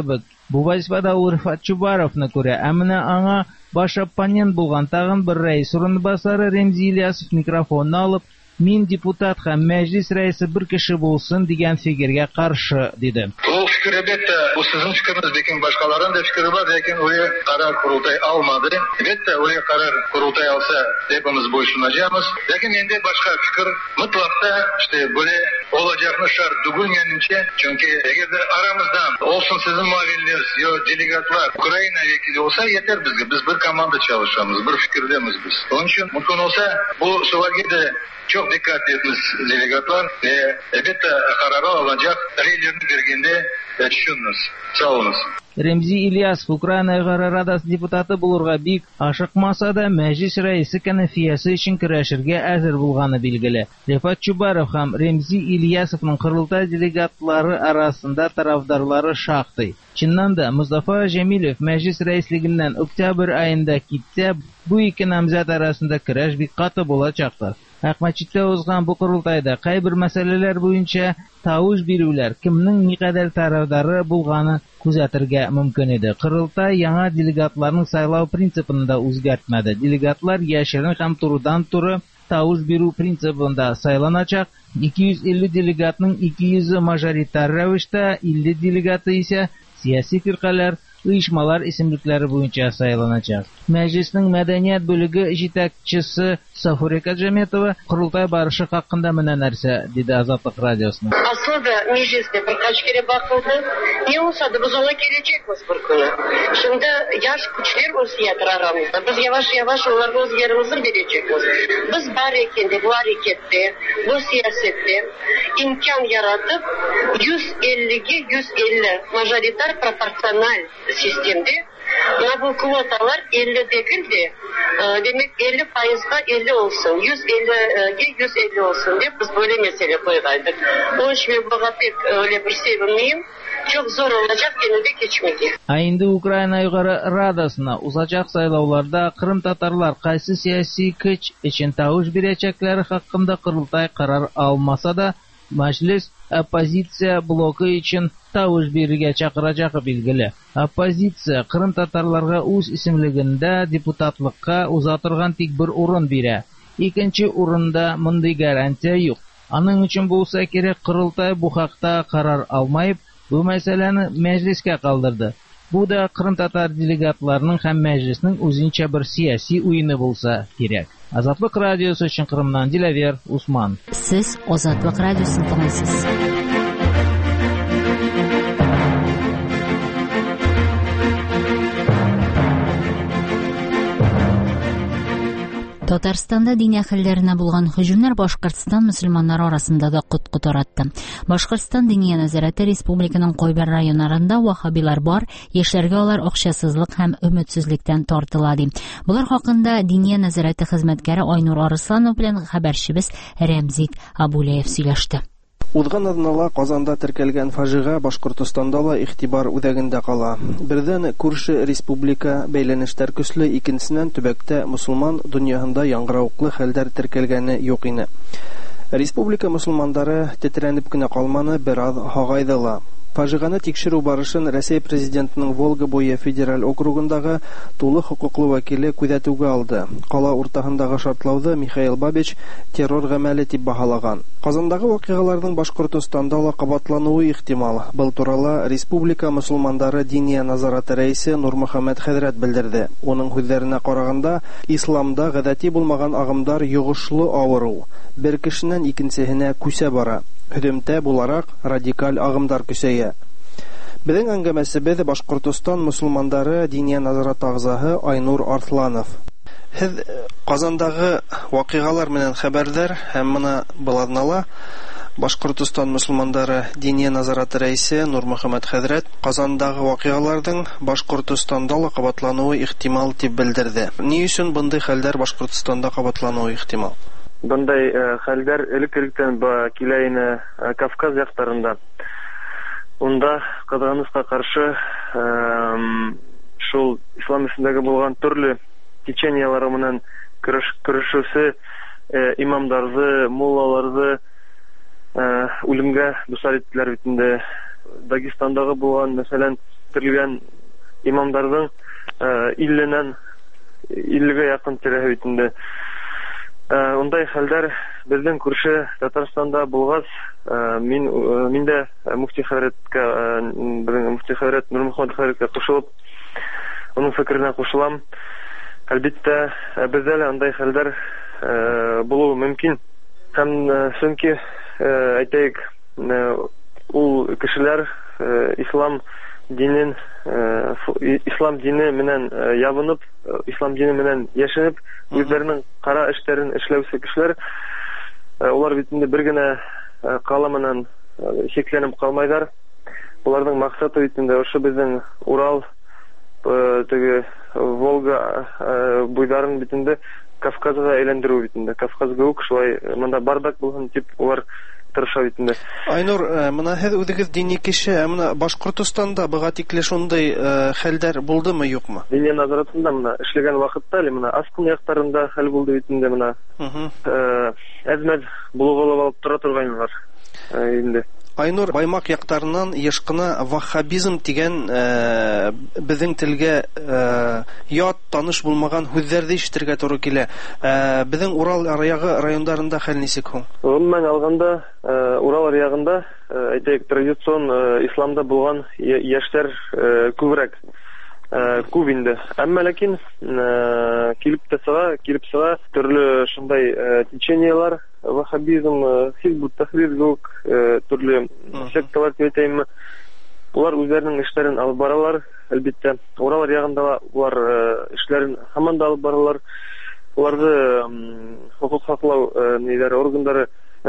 Бу вазифада ул Рифат Чубаровны күрә, ә менә аңа баш оппонент булган тагын бер рәис урынбасары Ремзи Ильясов микрофонны алып, мин депутат һәм мәҗлис рәисе бер кеше булсын дигән фикергә каршы диде. Ул фикер әлбәттә, бу сезнең фикерегез, ләкин башкаларның да фикере бар, ләкин ул карар курултай алмады. Әлбәттә, ул карар курултай алса, hepimiz буйсынacağız. Ләкин инде башка фикер мутлакта, işte böyle olacakны шарт түгел менимчә, чөнки эгерде арамыздан olsun sizin muavinleriniz, yo делегатлар Украина векили olsa yeter bizге. Biz bir komanda çalışamız, bir fikirdemiz biz. Onun için mümkün olsa bu sualga da çok dikkat etiniz delegatlar ve elbette kararı alacak reylerini vergende düşününüz. Sağ olunuz. Ремзи Ильясов Украина Радасы депутаты булырга бик ашыкмаса да, мәҗлис рәисе кәнәфиясе өчен көрәшергә әзер булганы билгеле. Рифат Чубаров һәм Ремзи Ильясовның кырылтай делегатлары арасында тарафдарлары шактый. Чыннан да Мустафа Җәмилев мәҗлис рәислегеннән октябрь аенда китсә, бу ике намзәт арасында көрәш бик каты булачактыр. Әхмәтчиттә узган бу курултайда кайбер мәсьәләләр буенча тавыш бирүләр кемнең никадәр тарафдары булганы күзәтергә мөмкин иде. Курултай яңа делегатларның сайлау принципын да үзгәртмәде. Делегатлар яшерен һәм турыдан-туры тавыш бирү принципында сайланачак. ике йөз илле делегатның ике йөзе мажоритар рәвештә, илле делегаты исә сияси фиркалар, оешмалар исемлекләре буенча сайланачак. Мәҗлеснең мәдәният бүлеге җитәкчесе Сафурия Каджаметова курултай барышы хакында менә нәрсә диде Азатлык радиосына. Aslında mecliste birkaç kere bakıldı. Ne olsa da biz ona geleceğiz bir günü. Şimdi yaş güçler özgürlüğü aramızda. Biz yavaş yavaş onlara özgürlüğümüzü vereceğiz. Biz bu harekette, bu harekette, bu siyasette imkan yaratıp yüz elliye yüz elli majoriter proporsyonel sistemde na bu kvotalar elli değil de demek elli faiza elli olsun, yüz elliye yüz elli olsun diye biz böyle mesele koydaydık. O iş ben bana pek öyle bir sevinmeyim. Çok zor olacak yine de geçmedi. Ayında Ukrayna Yukarı Radasına uzacak saylavlarda Kırım Tatarlar qaysı siyasi güç için тавыш берәчәкләре hakkında kurultay karar almasa da Мәҗлес оппозиция блогы için тавыш бирергә чакырачагы билгеле. Оппозиция Кырым татарларга үз исемлегендә депутатлыкка узатырган тик бер урын бирә. Икенче урында мондый гарантия юк. Аның өчен булса кирәк курултай бу хакта карар алмайып, бу мәсьәләне мәҗлескә калдырды. Бу да Кырым татар делегатларының һәм мәҗлеснең үзенчә бер сияси уены булса кирәк. Азатлык радиосы өчен Кырымнан Диләвер Усман. Сез Азатлык радиосын тыңлыйсыз. Татарстанда дин әһелләренә булган һөҗүмнәр Башкортстан мөселманнары арасында да кут таратты. Башкортстан Диния нәзарәте республиканың кайбер районнарында вахабилар бар, яшьләргә алар акчасызлык һәм өметсезлектән тартыла ди. Булар хакында Диния нәзарәте хезмәткәре Айнур Арысланов белән хәбәрчебез Рәмзит Абулеев сөйләште. Узган атнада Казанда теркәлгән фаҗига Башкортстанда ла игътибар үҙәгендә кала. Бердән күрше республика бәйләнештәр көсле, икенчесеннән төбәктә мусулман дөньяһында яңгырауыклы хәлдәр теркәлгәне юк ине. Республика мусулмандары тетрәнеп кенә калманы, бераз һагайдыла. Фаҗиганы тикшерү барышын Россия президентының Волга буе федераль округындагы тулы хокуклы вәкиле күзәтүгә алды. Кала уртаһындагы шартлауды Михаил Бабич террор гамәле дип баһалаган. Казандагы вакыйгаларның Башкортстанда ла кабатлануы ихтимал. Был турында республика мусулмандары Диния назараты рәисе Нурмөхәммәд хәзрәт белдерде. Оның сүзләренә караганда, исламда гадәти булмаган агымдар йогышлы авыру. Бер кешенән икенчесенә күсә бара. Хөдемтә буларак радикаль агымдар көсәя. Безнең әңгәмәсебез Башкортстан мусулмандары Диния назарат агзаһы Айнур Арсланов. Һез Казандагы вакыйгалар менән хәбәрдар һәм моны буларнала Башкортстан мусулмандары Диния назараты рәисе Нурмөхәммәд хәзрәт Казандагы вакыйгаларның Башкортстанда ла кабатлануы ихтимал дип белдерде. Ни өчен бундай хәлләр Башкортстанда кабатлануы ихтимал? Бындай хәлләр элек-электән килә ине Кавказ яктарында. Унда кызганычка каршы шул ислам исендәге булган төрле течениялар менән көрәшүсе имамнарны, муллаларны үлемгә дусар иттеләр бит инде. Дагестандагы булган, мәсәлән, үтерелгән имамдарның илленнән иллегә якын тирәһе битендә. Ондай хәлдәр безнең күрше Татарстанда булгас, мин мин дә муфти хәзрәткә, безнең муфти хәзрәт Нурмөхәммәд хәзрәткә кушылып, оның фикеренә кушылам. Әлбәттә, бездә андай хәлдәр булуы мөмкин. Һәм чөнки әйтәйек, ул кешеләр ислам динен ислам дине менән ябынып, ислам дине менән яшәнеп, үзләренең кара эшләрен эшләүче кешеләр, улар бит инде бер генә кала менән чикләнеп калмайлар. Уларның максаты бит инде ошо безнең Урал, теге Волга буйларын бит инде Кавказга әйләндерү бит инде. Кавказга ук шулай монда бардак булсын дип улар тырыша бит инде. Айнур, менә һез үдегез дини кеше, менә Башкортостанда быга тикле шундый хәлдәр булдымы, юкмы? Диния назаратында менә эшләгән вакытта, менә Аскын яктарында хәл булды бит инде менә. Әзмәт булып алып тора торганнар инде. Айнур, Баймак яктарынан ешкына ваххабизм дигән безнең телгә ят, таныш булмаган сүзләрне ишетергә туры килә. Безнең Урал аръягы районнарында хәл ничек һуң? Гомумән алганда, Урал аръягында әйтәйек, традицион исламда булган яшьләр күбрәк, күп инде. Әмма ләкин килеп тәсәгә, килеп сыга төрле шундай течениялар, ваххабизм, хизбут тахрир гук, төрле секталар әйтәйем, улар үзләренең эшләрен алып баралар. Әлбәттә, Урал аръягында улар эшләрен һаман да алып баралар. Уларны хукук саклау ниләре органнары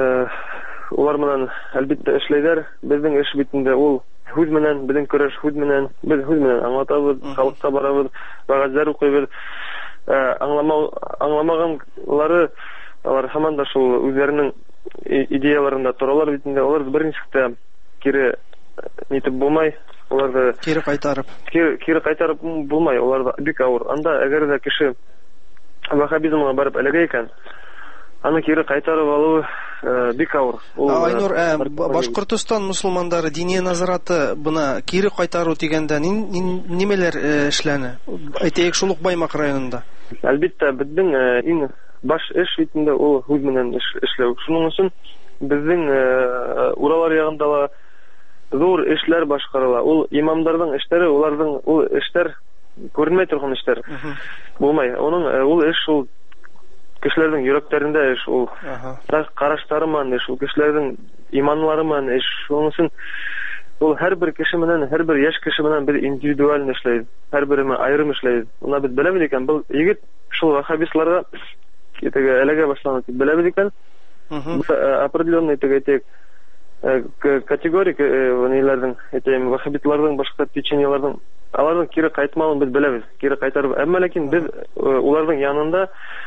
улар менән әлбәттә эшләйләр. Безнең эш битендә ул Худ менән, безнең көрәш худ менән, без худ менән аңлатабыз, халыкка барабыз, вәгазьләр укыйбыз. Аңламау, аңламаганлары, алар һаман да шул үзләренең идеяларында торалар бит инде. Алар берничә кире нитеп булмай, аларны кире кайтарып, кире кайтарып булмай, аларда бик авыр. Анда әгәр дә кеше ваххабизмга барып эләгә икән, аны кире кайтарып алу бик авыр. Айнур, Башкортстан мусулмандары дини назараты бына кире кайтару дигәндә нимәләр эшләне? Әйтәйек, шул ук Баймак районында. Әлбәттә, безнең иң баш эш битендә ул худ менән эшләү. Шуның өчен безнең Урал аръягында зур эшләр башкарыла. Ул имамнарның эшләре, уларның ул эшләр күренмәй торган эшләр булмай. Оның ул эш ул кешеләрнең йөрәкләрендә эш, ул караштары менән эш, ул кешеләрнең иманлары менән эш. Шуның өчен ул һәрбер кеше менән, һәрбер яшь кеше менән бер индивидуаль эшләй, һәрбереме аерым эшләй. Уна бит беләбез икән, бу егет шул ваххабистларга китәгә эләгә башланы дип беләбез икән. Определенный тегетек категорик ниләрнең, әйтәм, ваххабитларның башка теченияларның аларның кире кайтмавын без беләбез, кире кайтарып. Әмма ләкин без уларның янында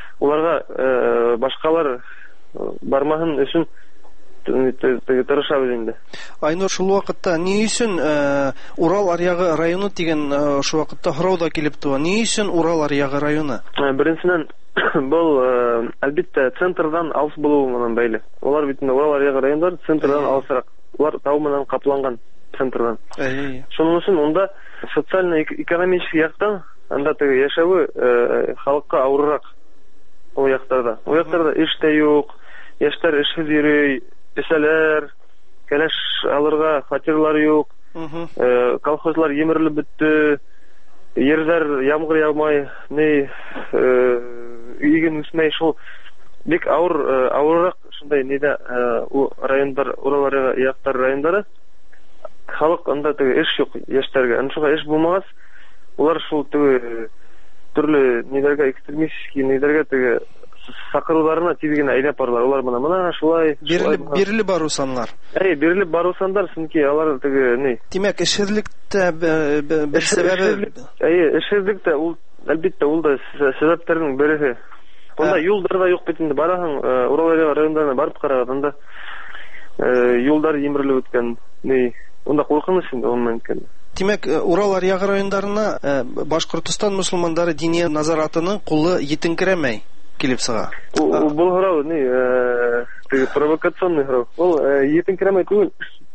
уларга башкалар бармаһын өчен тырышабыз инде. Айнур, шул вакытта ни өчен Урал аръягы районы дигән шул вакытта һорау да килеп туа. Ни өчен Урал аръягы районы? Беренчедән, бул әлбәттә центрдан алыс булуы менән бәйле. Улар бит Урал аръягы районнары центрдан алысрак. Улар тау менән капланган центрдан. Шуның өчен онда социально-экономик яктан анда теге яшәүе халыкка авыррак. Ул яктарда. Ул яктарда эш тә юк, яшьләр эшсез йөри, эшләр, кәләш алырга фатирлар юк, колхозлар емерелеп бетте, йерләр ямгыр яумай, ни иген үсмәй, шул бик авыр, авыррак шундай нидә у райондар, Урал яктар райондары, халык анда теге эш юк яшьләргә. Аны шуга эш булмагас, улар шул теге төрле нидәргә, экстремистский нидәргә теге сакыруларына тизгене әйдәп барлар. Улар менә менә шулай бирелеп бару саннар. Әй, бирелеп бару сандар, чөнки алар теге ни? Димәк, эшсезлектә бер сәбәбе. Әй, эшсезлектә ул әлбәттә ул да сәбәпләрнең бере. Онда юлдар да юк бит инде. Бараһың Урал райондарына барып караганда юлдар емерелеп үткән. Ни? Онда куркыныч инде ул мөмкин. Димәк, Урал аръягы райондарына Башкортстан мусулмандары дини назаратының кулы йетенкерәмәй килеп сыга. Ул булгырау ни, теге провокационный гырау. Ул йетенкерәмәй түгел.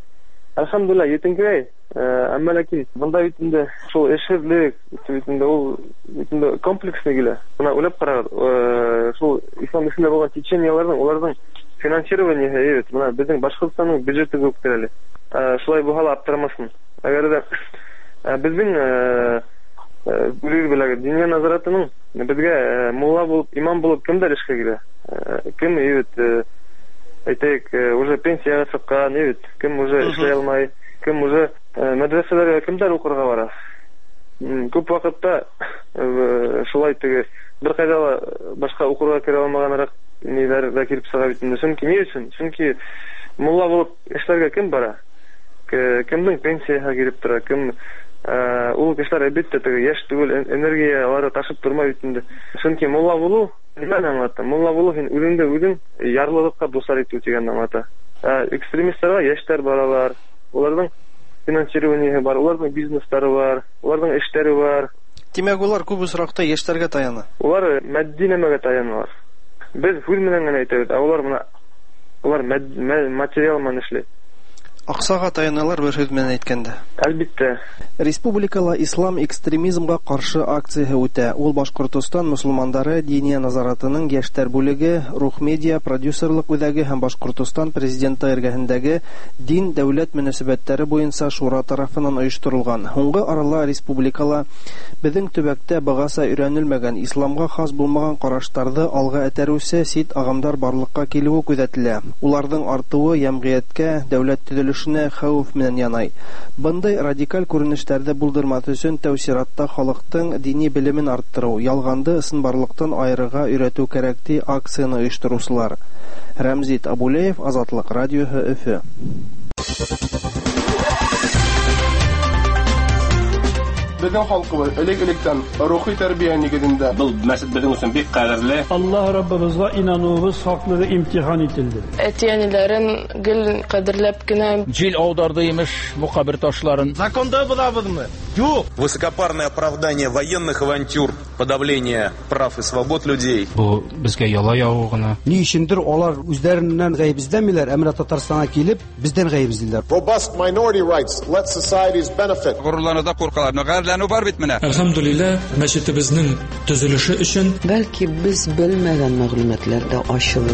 Альхамдулилла, етеңкірей. Әмма ләкин бында битендә шул эшһезлек битендә ул битендә комплексный килә. Менә уйлап карагыз, шул ислам исендә булган теченияләрнең, уларның финансирование, evet, менә безнең Башкортстанның бюджеты күптер әле. Шулай булса аптырамасын. Әгәр дә безнең бүлег белән диния назаратының безгә мулла булып, имам булып кемдер эшкә килә? Кем, evet, әйтәйек, уже пенсияга чыккан, evet, кем уже эшләй алмай, кем уже мәдрәсәләргә кемдер укырга бара. Күп вакытта шулай теге бер кайда башка укырга керә алмаганрак ниләр дә килеп чыга бит инде. Чөнки ни өчен? Чөнки мулла булып эшләргә кем бара? Кемнең пенсияга килеп тора, кем ул кешеләр әлбәттә теге яшь түгел, энергиялары ташып тормый бит инде. Чөнки мулла булу нимәне аңлата? Мулла булу һин үзеңдә үзең ярлылыкка дусар итү дигәнне аңлата. Экстремистларга яшьтәр баралар, уларның финансирование бар, уларның бизнестары бар, уларның эшләре бар. Димәк, улар күп очракта яшьләргә таяна. Улар матди нәмәгә таяналар. Без хүл менән генә әйтәбез, ә улар менә улар материал менән эшли. Аксага таяналар бер сүз белән әйткәндә. Әлбәттә. Республикала ислам экстремизмга каршы акция үтә. Ул Башкортстан мөселманнары диния назаратының яшьтәр бүлеге, Рух медиа продюсерлык үзәге һәм Башкортстан президенты эргәһендәге дин дәүләт мөнәсәбәтләре буенча шура тарафыннан оештырылган. Һуңгы арала республикала безнең төбәктә багаса өйрәнелмәгән исламга хас булмаган караштарды алга этәрүсе сит агымдар барлыкка килүе күзәтелә. Уларның артуы җәмгыятькә, дәүләт төзелешенә хәүеф менән янай. Бындай радикаль күренешләрдә булдырмас өчен тәүсиратта халыктың дини белемен арттыру, ялганды ысынбарлыктан аерыга өйрәтү кирәк ди акцияны оештыручылар. Рамзит Абулеев, Азатлык радиоһы, Өфе. Безнең халкыбыз элек-электән рухи тәрбия нигезендә. Бу мәсәл безнең өчен бик кадерле. Аллаһ Раббыбызга инануыбыз хаклыгы имтихан ителде. Әтиәниләрен гел кадерләп кенә җил аударды имеш мукабир ташларын. Законда булабызмы? Юк. Высокопарное оправдание военных авантюр, подавление прав и свобод людей. Бу безгә яла ягу гына. Ни өчендер алар үзләреннән гаебиздәмиләр, әмма Татарстанга килеп бездән гаебиздиләр. Robust minority rights let societies benefit. Горурлануда куркалар. Бар бит менә. Әлхәмдүлилләh, мәчетебезнең төзелеше өчен бәлки без белмәгән мәгълүматлар да ачылыр.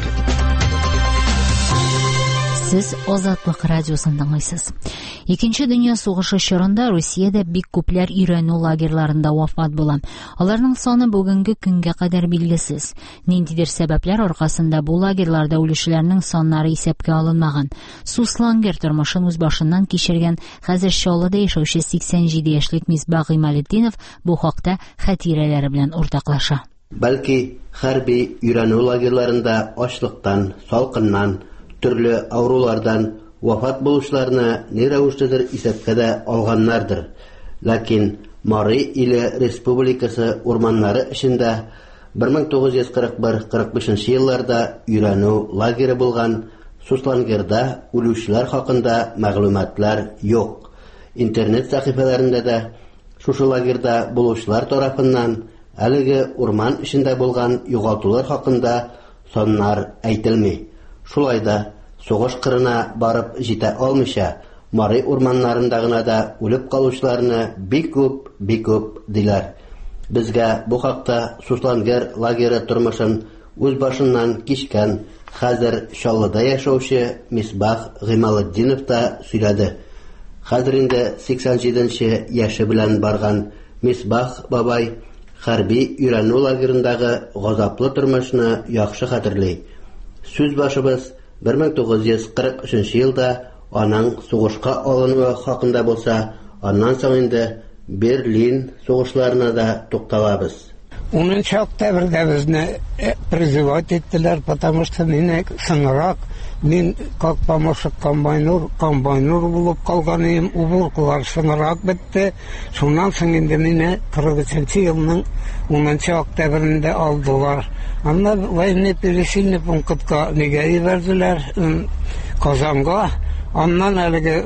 Сез Азатлык радиосын тыңлыйсыз. Икенче дөнья сугышы чорында Русиядә бик күпләр өйрәнү лагерьларында вафат була. Аларның саны бүгенге көнгә кадәр билгесез. Ниндидер сәбәпләр аркасында бу лагерьларда үлүчеләрнең саннары исәпкә алынмаган. Суслангер тормышын үз башыннан кичергән хәзер Чаллыда яшәүче сиксән җиде яшьлек Мисбах Гыймалетдинов бу хакта хатирәләре белән уртаклаша. Бәлки хәрби өйрәнү лагерьларында ачлыктан, салкыннан, төрле авырулардан вафат булышларны ни рәвештәдер исәпкә дә алганнардыр. Ләкин Мари иле республикасы урманнары эчендә бер мең тугыз йөз кырык бер - кырык бишенче елларда өйрәнү лагере булган Суслангерда үлүчеләр хакында мәгълүматлар юк. Интернет сәхифәләрендә дә шушы лагерда булучылар тарафыннан әлеге урман эчендә булган югалтулар хакында саннар әйтелми. Шулай да сугыш кырына барып җитә алмыйча, Мари урманнарында гына да үлеп калучыларны бик күп, бик күп диләр. Безгә бу хакта Суслангер лагере тормышын үз башыннан кичкән, хәзер Чаллыда яшәүче Мисбах Гыймалетдинов та сөйләде. Хәзер инде сиксән җиденче яше белән барган Мисбах бабай хәрби өйрәнү лагерындагы газаплы тормышны яхшы хәтерли. Сүз башыбыз бер мең тугыз йөз кырык өченче елда аның сугышка алынуы хакында булса, аннан соң инде Берлин сугышларына да тукталабыз. унынчы октябрьдә безне призывать иттеләр, потому что мин сынрак, мин как помощник комбайнер, комбайнер булып калганым, убыркылар сынрак бетте. Шуннан соң инде мине кырык өченче елның унынчы октябрендә алдылар. Анна военный пересильный пунктка нигә ибәрделәр, Казанга. Аннан әлеге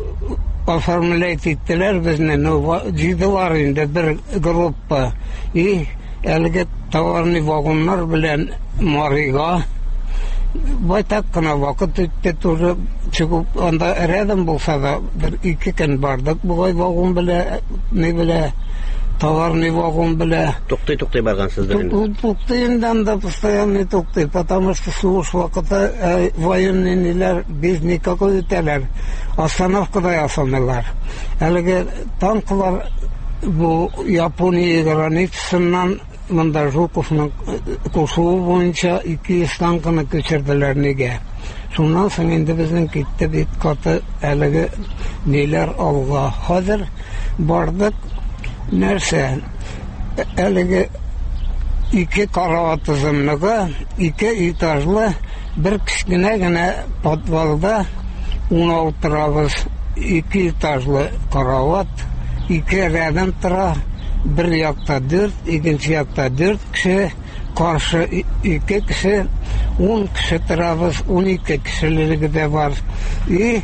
оформлять иттеләр безне, ну, җыйдылар инде бер группа. И әлеге товарный вагоннар белән Марига байтак кына вакыт үтте, тоже чыгып анда рядом булса да бер ике көн бардык бугай вагон белә не белә товарный вагон белә туктай туктай баргансыздыр инде туктай инде да постоянно туктай потому что служ вакыты военныйлар без никакой үтәләр остановкада ясамыйлар әлеге танклар бу Япония границасыннан монда Жуковның кушуы буенча ике йөз танкны күчерделәр нигә шуннан соң инде безнең китте бит каты әлеге ниләр алга хәзер бардык нәрсә әлеге ике карават тызымлыгы ике этажлы бер кечкенә генә подвалда утырабыз ике этажлы карават ике рядом тора бер якта дүрт икенче якта дүрт кеше каршы ике кеше ун кеше торабыз ун ике кешелеге дә бар и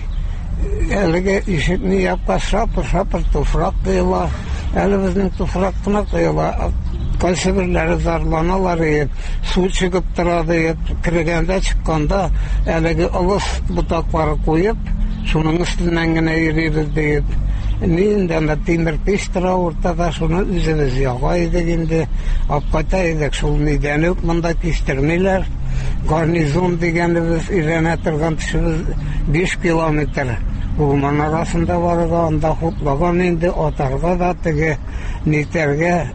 әлеге ишекне япка шапыр-шапыр туфрак кыйла әле безнең туфрак кына кыйла кайсы бирләре зарланалар су чыгып тора дип кергәндә чыкканда әлеге алыс ботаклары куеп шуның өстеннән генә йөрибез дип Нинде тимер пеш тора уртада шуны үзебез яга идек инде апкайта идек шул нидән үк монда кистермиләр гарнизон дигәнебез ирәнә торган төшебез биш километр урман арасында барырга анда хутлаган инде атарга да теге нитәргә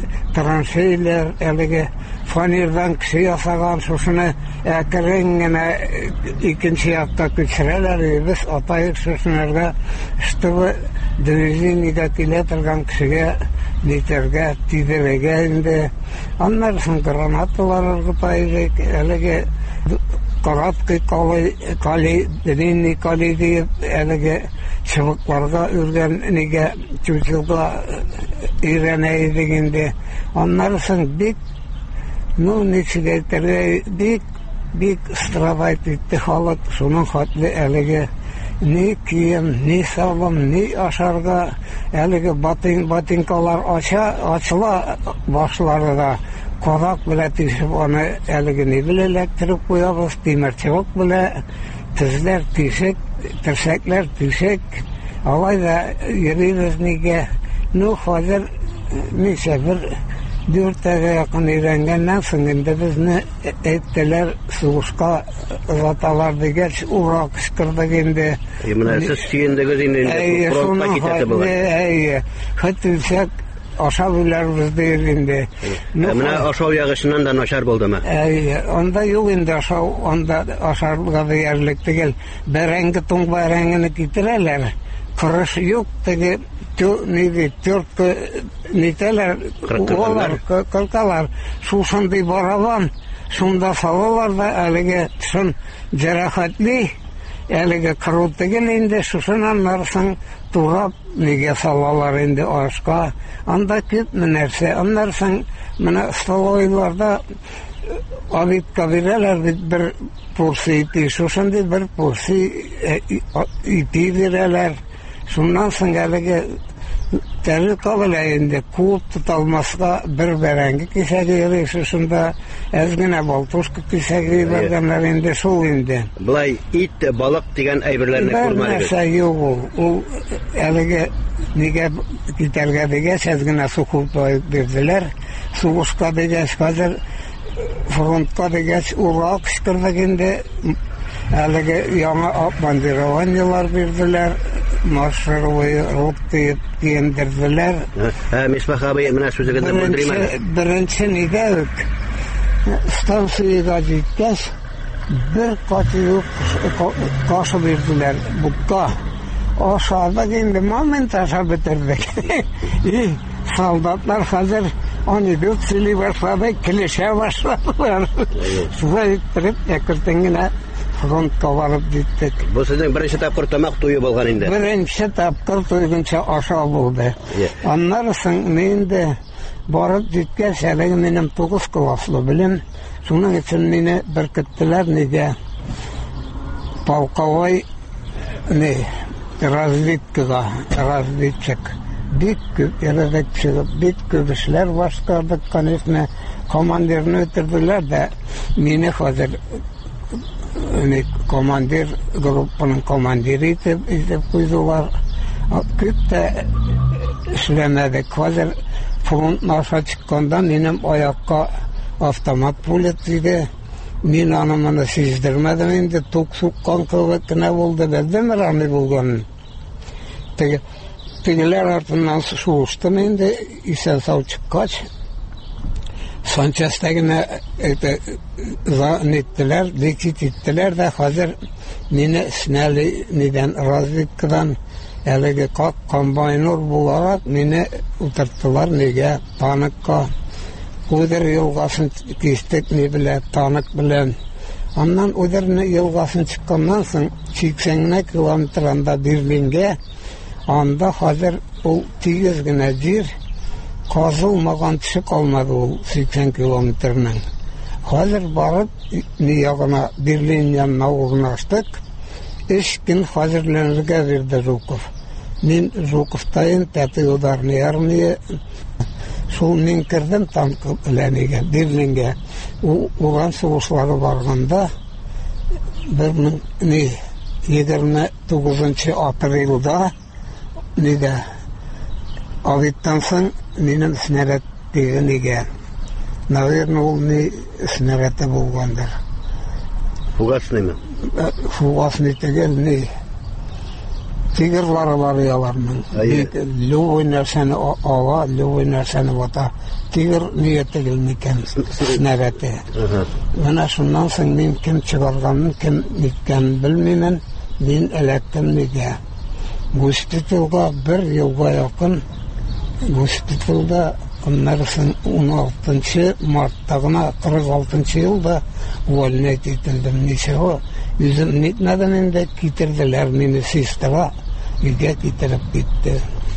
траншейлер әлеге фанердан кеше ясаган шушыны әкрен генә икенче якка күчерәләр без атайык шушынырга чтобы движениегә килә торган кешегә нитәргә тидерергә инде аннан соң гранаталар ыргыта идек әлеге короткий калый кали длинный кали дип әлеге чыбыкларга үргән нигә чүчүгә ирәнә идек инде аннан соң бик ну ничек әйтергә бик бик страдайт итте халык шуның хәтле әлеге ни кием, ни салым, ни ашарга әлеге батин батинкалар ача ачыла башлары да корак белән тишеп аны әлеге ни белән эләктереп куябыз тимерчылык белән тезләр тишек терсәкләр тишек алай да йөрибез нигә ну хәзер ничә бер дүртәгә якын өйрәнгәннән соң инде безне әйттеләр сугышка озаталар дигәч урак кычкырдык инде менә сез сөендегез инде фронтка китәсе була әйе хәтта ашап үләрбез дип инде менә ашау ягышыннан да начар булдымы әйе анда юк инде ашау анда ашарга диярлек түгел бәрәңге туң бәрәңгене китерәләр кырыш юк теге нидә төрткә нитәләр олар калкалар шушындый барабан шунда салалар да әлеге шун җәрәхәтли әлеге кыру түгел инде шушыннан нарсын турап нигә салалар инде ашка анда күпме нәрсә аннан соң менә столовыйларда обедка бирәләр бит бер порция ити шушындый бер порция ити бирәләр шуннан соң әлеге тәле кабылә инде куып тоталмаска бер бәрәңге кисәге йөреше шунда әз генә балтушка кисәге бәргәннәр инде шул инде былай ит балык дигән әйберләрне күрмәдегез нәрсә юк ул ул әлеге нигә китәргә дигәч әз генә су куып бирделәр сугышка дигәч хәзер фронтка дигәч урак кычкырдык инде әлеге яңа бандерованиялар бирделәр маршировые рубки киендерделәр. Мисбах абый менә сүзегезне белдерим. Беренче нидә үк станциягә җиткәч бер катык кашы бирделәр букка. Ашадык инде момент ашап бетердек. И солдатлар хәзер аны дүрт сөйли башлады, килешә башладылар. Шулай итеп әкертен генә фронтка барып җиттек. Бу сезнең беренче тапкыр тамак туе булган инде. Беренче тапкыр туйганча аша булды. Аннан соң инде барып җиткәч, әлеге минем тугыз класслы белем. Шуның өчен мине беркеттеләр нигә полковой не разведкага, разведчик. Бик күп ярдәм чыгып, бик күп эшләр башкардык, конечно, командирны үтерделәр дә мине хәзер командир группаның командиры итеп итеп куйдылар. Күп тә эшләмәдек. Хәзер фронт наша чыкканда минем аякка автомат пуля тиде. Мин аны моны сиздермәдем инде, тук суккан кебек кенә булды, белдем рами булганын. Теге тегеләр артыннан шуыштым инде, исән сау чыккач. Санчастагына это заниттеләр, дикит иттеләр дә хәзер мине снәли нидән разведкадан әлеге как комбайнер буларак мине утырттылар нигә таныкка. Удер елгасын кистек не белә, танык белән. Аннан Удер елгасын чыкканнан соң сиксән километрында Берлингә, анда хәзер ул тигез генә җир, казылмаган төшө калмады ул сиксән километрның. Хәзер барып ни ягына Берлин янына урнаштык. Өч көн хәзерләнергә бирде Жуков. Мин Жуковтайын тәти ударный армия. Шул мин кердем танк белән Берлингә. Уран сугышлары барганда бер мең егерме тугызынчы апрельдә нидә авиттан соң минем снаряд тигәнегә. Наверное, ул ни снаряды булгандыр. Фугасныймы? Фугасный түгел, ни тигрлары бар яларның. Любой нәрсәне ала, любой нәрсәне вата. Тигр ние түгел микән снаряды. Менә шуннан соң мин кем чыгарганын, кем ниткән белмимен, мин эләктем нигә. Госпиталга бер елга якын госпиталда Onların on altıncı Mart'ta kırk altıncı yılda увольнять etildim. Neyse o. Yüzüm nitmeden inde getirdiler beni sistema. Üge getirip gitti.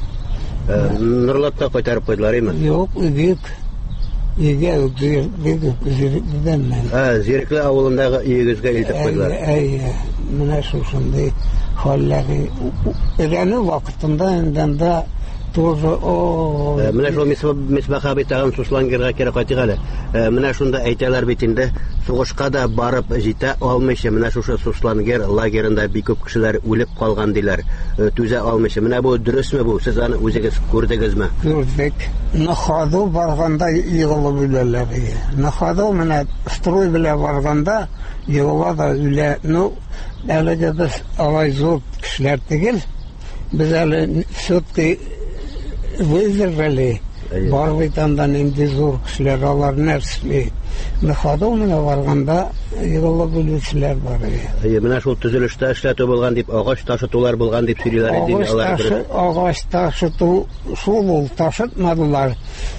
Nurlat'ta koytarıp koydular mı? Yok, üge üge üge üge ben. Zirikli avulundaki üyegizge iltip koydular. Ey, mene şu şimdi halleri. Öğreni vakitinde inden de тоже о менә шул Мисбах абый тагын суслангырга кирәк айтыгалы. Менә шунда әйтәләр бит инде, сугышка да барып җитә алмыйча, менә шушы суслангыр лагерында бик күп кешеләр үлеп калган диләр. Түзә алмыйча. Менә бу дөресме бу? Сез аны үзегез күрдегезме? Күрдек. Нахаду барганда егылып үләләр. Нахаду менә строй белән барганда егыла да үлә. Ну, әлегә без алай зур кешеләр түгел. Без әле все-таки выиграли. Барвитандан инде зур кешеләр алар нәрсәли. Нахадымына барганда егылып үлүчеләр бар. Әйе, менә шул төзелештә эшләтү булган дип, агач ташытулар булган дип сөйлиләр иде алар. Агач ташыту шул ул ташытмадылар.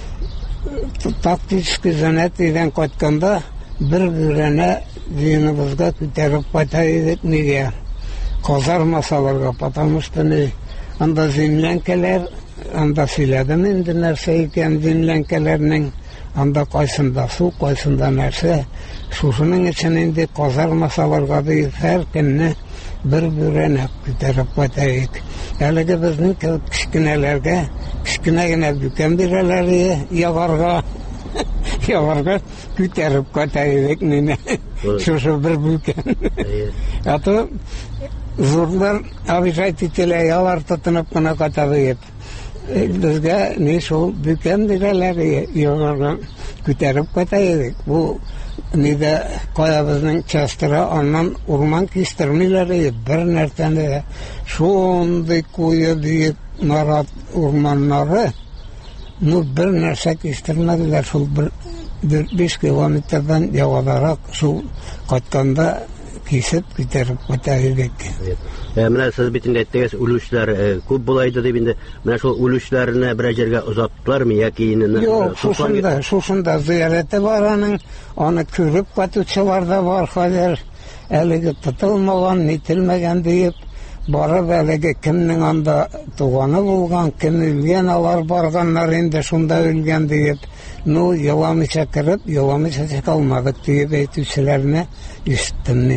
Тактик занятиедән кайтканда бер бүрәнә динебезгә күтәреп кайта идек нигә? Казармасаларга, потому что не анда землянкалар анда сөйләдем инде нәрсә икән землянкаларның анда кайсында су, кайсында нәрсә. Шушының өчен инде казармасаларга да һәр көнне бер бүрәнә күтәреп кайтайык. Әлегә безнең кечкенәләргә кечкенә генә бүкән бирәләр, ягарга ягарга күтәреп кайтайык мине. Шушы бер бүкән. Аты зурлар обижать ителә, ялар тотынып кына кайтабыйып. Безгә ни шул бүкән бирәләр, ягарга күтәреп кайтайык. Бу нидә каябызның частыра, аннан урман кистермиләр, бер нәрсәне шундый куе диеп нарат урманнары. Ну бер нәрсә кистермәделәр, шул бер биш километрдан ягарак шул кайтканда кисеп күтәреп кайтайык. Менә сез бит инде әйттегез, үлүчләр күп булайды дип инде. Менә шул үлүчләрне бер җиргә озаттылармы яки инде? Юк, шушында, шушында зыяраты бар аның. Аны күреп кайтучылар да бар хәзер. Әлеге тотылмаган, нителмәгән диеп барып әлеге кемнең анда туганы булган, кем үлгән, алар барганнар инде шунда үлгән диеп. Ну, яламыйча кереп, яламыйча чыга алмадык диеп әйтүчеләрне ишеттем мин.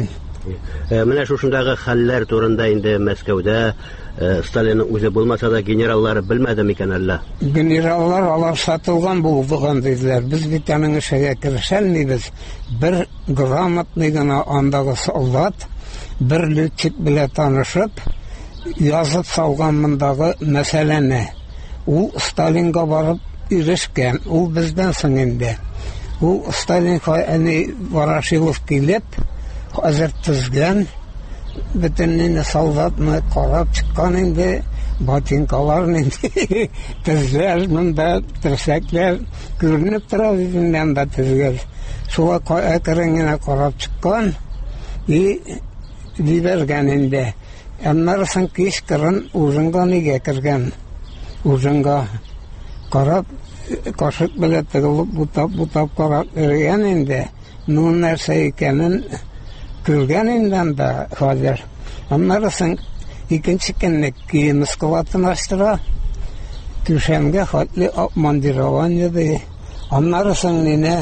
Менә шушындагы хәлләр турында инде Мәскәүдә Сталинның үзе булмаса да генераллары белмәде микән әллә? Генераллар алар сатылган булдыган диделәр. Без бит аның эшегә керешәлмибез. Бер грамотный гына андагы солдат бер летчик белән танышып язып салган мондагы мәсьәләне. Ул Сталинга барып ирешкән. Ул бездән соң инде. Ул Сталинга әни Ворошилов килеп хәзер тезгән бөтенне солдатны карап чыккан инде. Ботинкаларын инде тезләр монда терсәкләр күренеп тора үзеннән дә тезгән. Шуңа әкрен карап чыккан и дибәргән инде. Аннарысын кичкырын ужынга нигә кергән. Ужынга карап кашык белән тыгылып бутап-бутап карап йөргән инде. Ну нәрсә икәнен күргән инде дә хәзер. Аннарысын икенче көнне кием складын ачтыра. Күшәмгә хәтле обмандирование ди. Аннарысын мине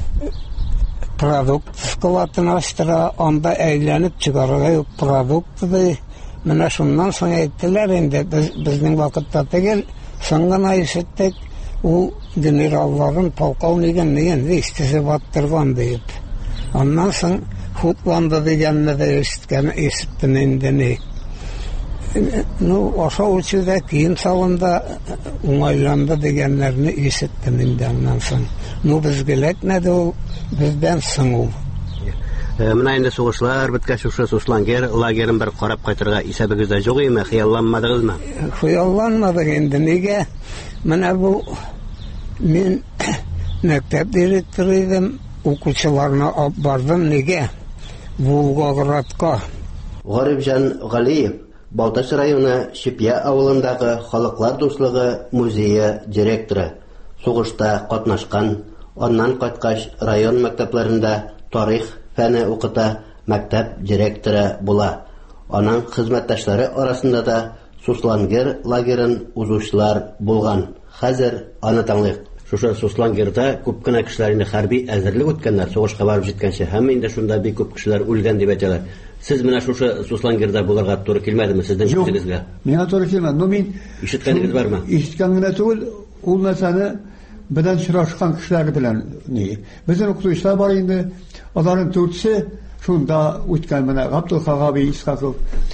продукт складын ачтыра, анда әйләнеп чыгарга юк продукт ди. Менә шуннан соң әйттеләр инде, безнең вакытта түгел, соң гына ишеттек, ул генералларын полковниген нигән истезеп аттырган дип. Аннан соң хутланды дигәнне дә ишеткән, ишеттем инде ни. Ну, ашау эчүдә кием салында уңайланды дигәннәрне ишеттем инде аннан соң. Ну, безгә ләкмәде ул, бездән соң ул. Менә инде сугышлар беткәч шушы Суслангер лагерын бер карап кайтырга исәбегездә юк име? Хыялланмадыгызмы? Хыялланмадык инде. Нигә? Менә бу мин мәктәп директоры идем, укучыларны алып бардым. Нигә? Волгоградка. Гарипҗан Галиев Балтач районы Шипья авылындагы Халыклар дуслыгы музее директоры. Сугышта катнашкан, аннан кайткач район мәктәпләрендә тарих фәне укыта, мәктәп директоры була. Аның хезмәттәшләре арасында да Суслангер лагерын узучылар булган. Хәзер аны таңлыйк. Шушы Суслангерда күп кенә кешеләр инде хәрби әзерлек үткәннәр, сугышка барып җиткәнче, һәм инде шунда бик күп кешеләр үлгән дип әйтәләр. Сез менә шушы Суслангерда булырга туры килмәдеме сезнең күңелегезгә? Миңа туры килмәде. Ну мин ишеткәнегез бармы? Ишеткән генә түгел, ул нәрсәне белән очрашкан кешеләр белән ни. Безнең укытучылар бар инде. Аларның төртсе шунда үткән менә Габдул Хагаби Исхаков,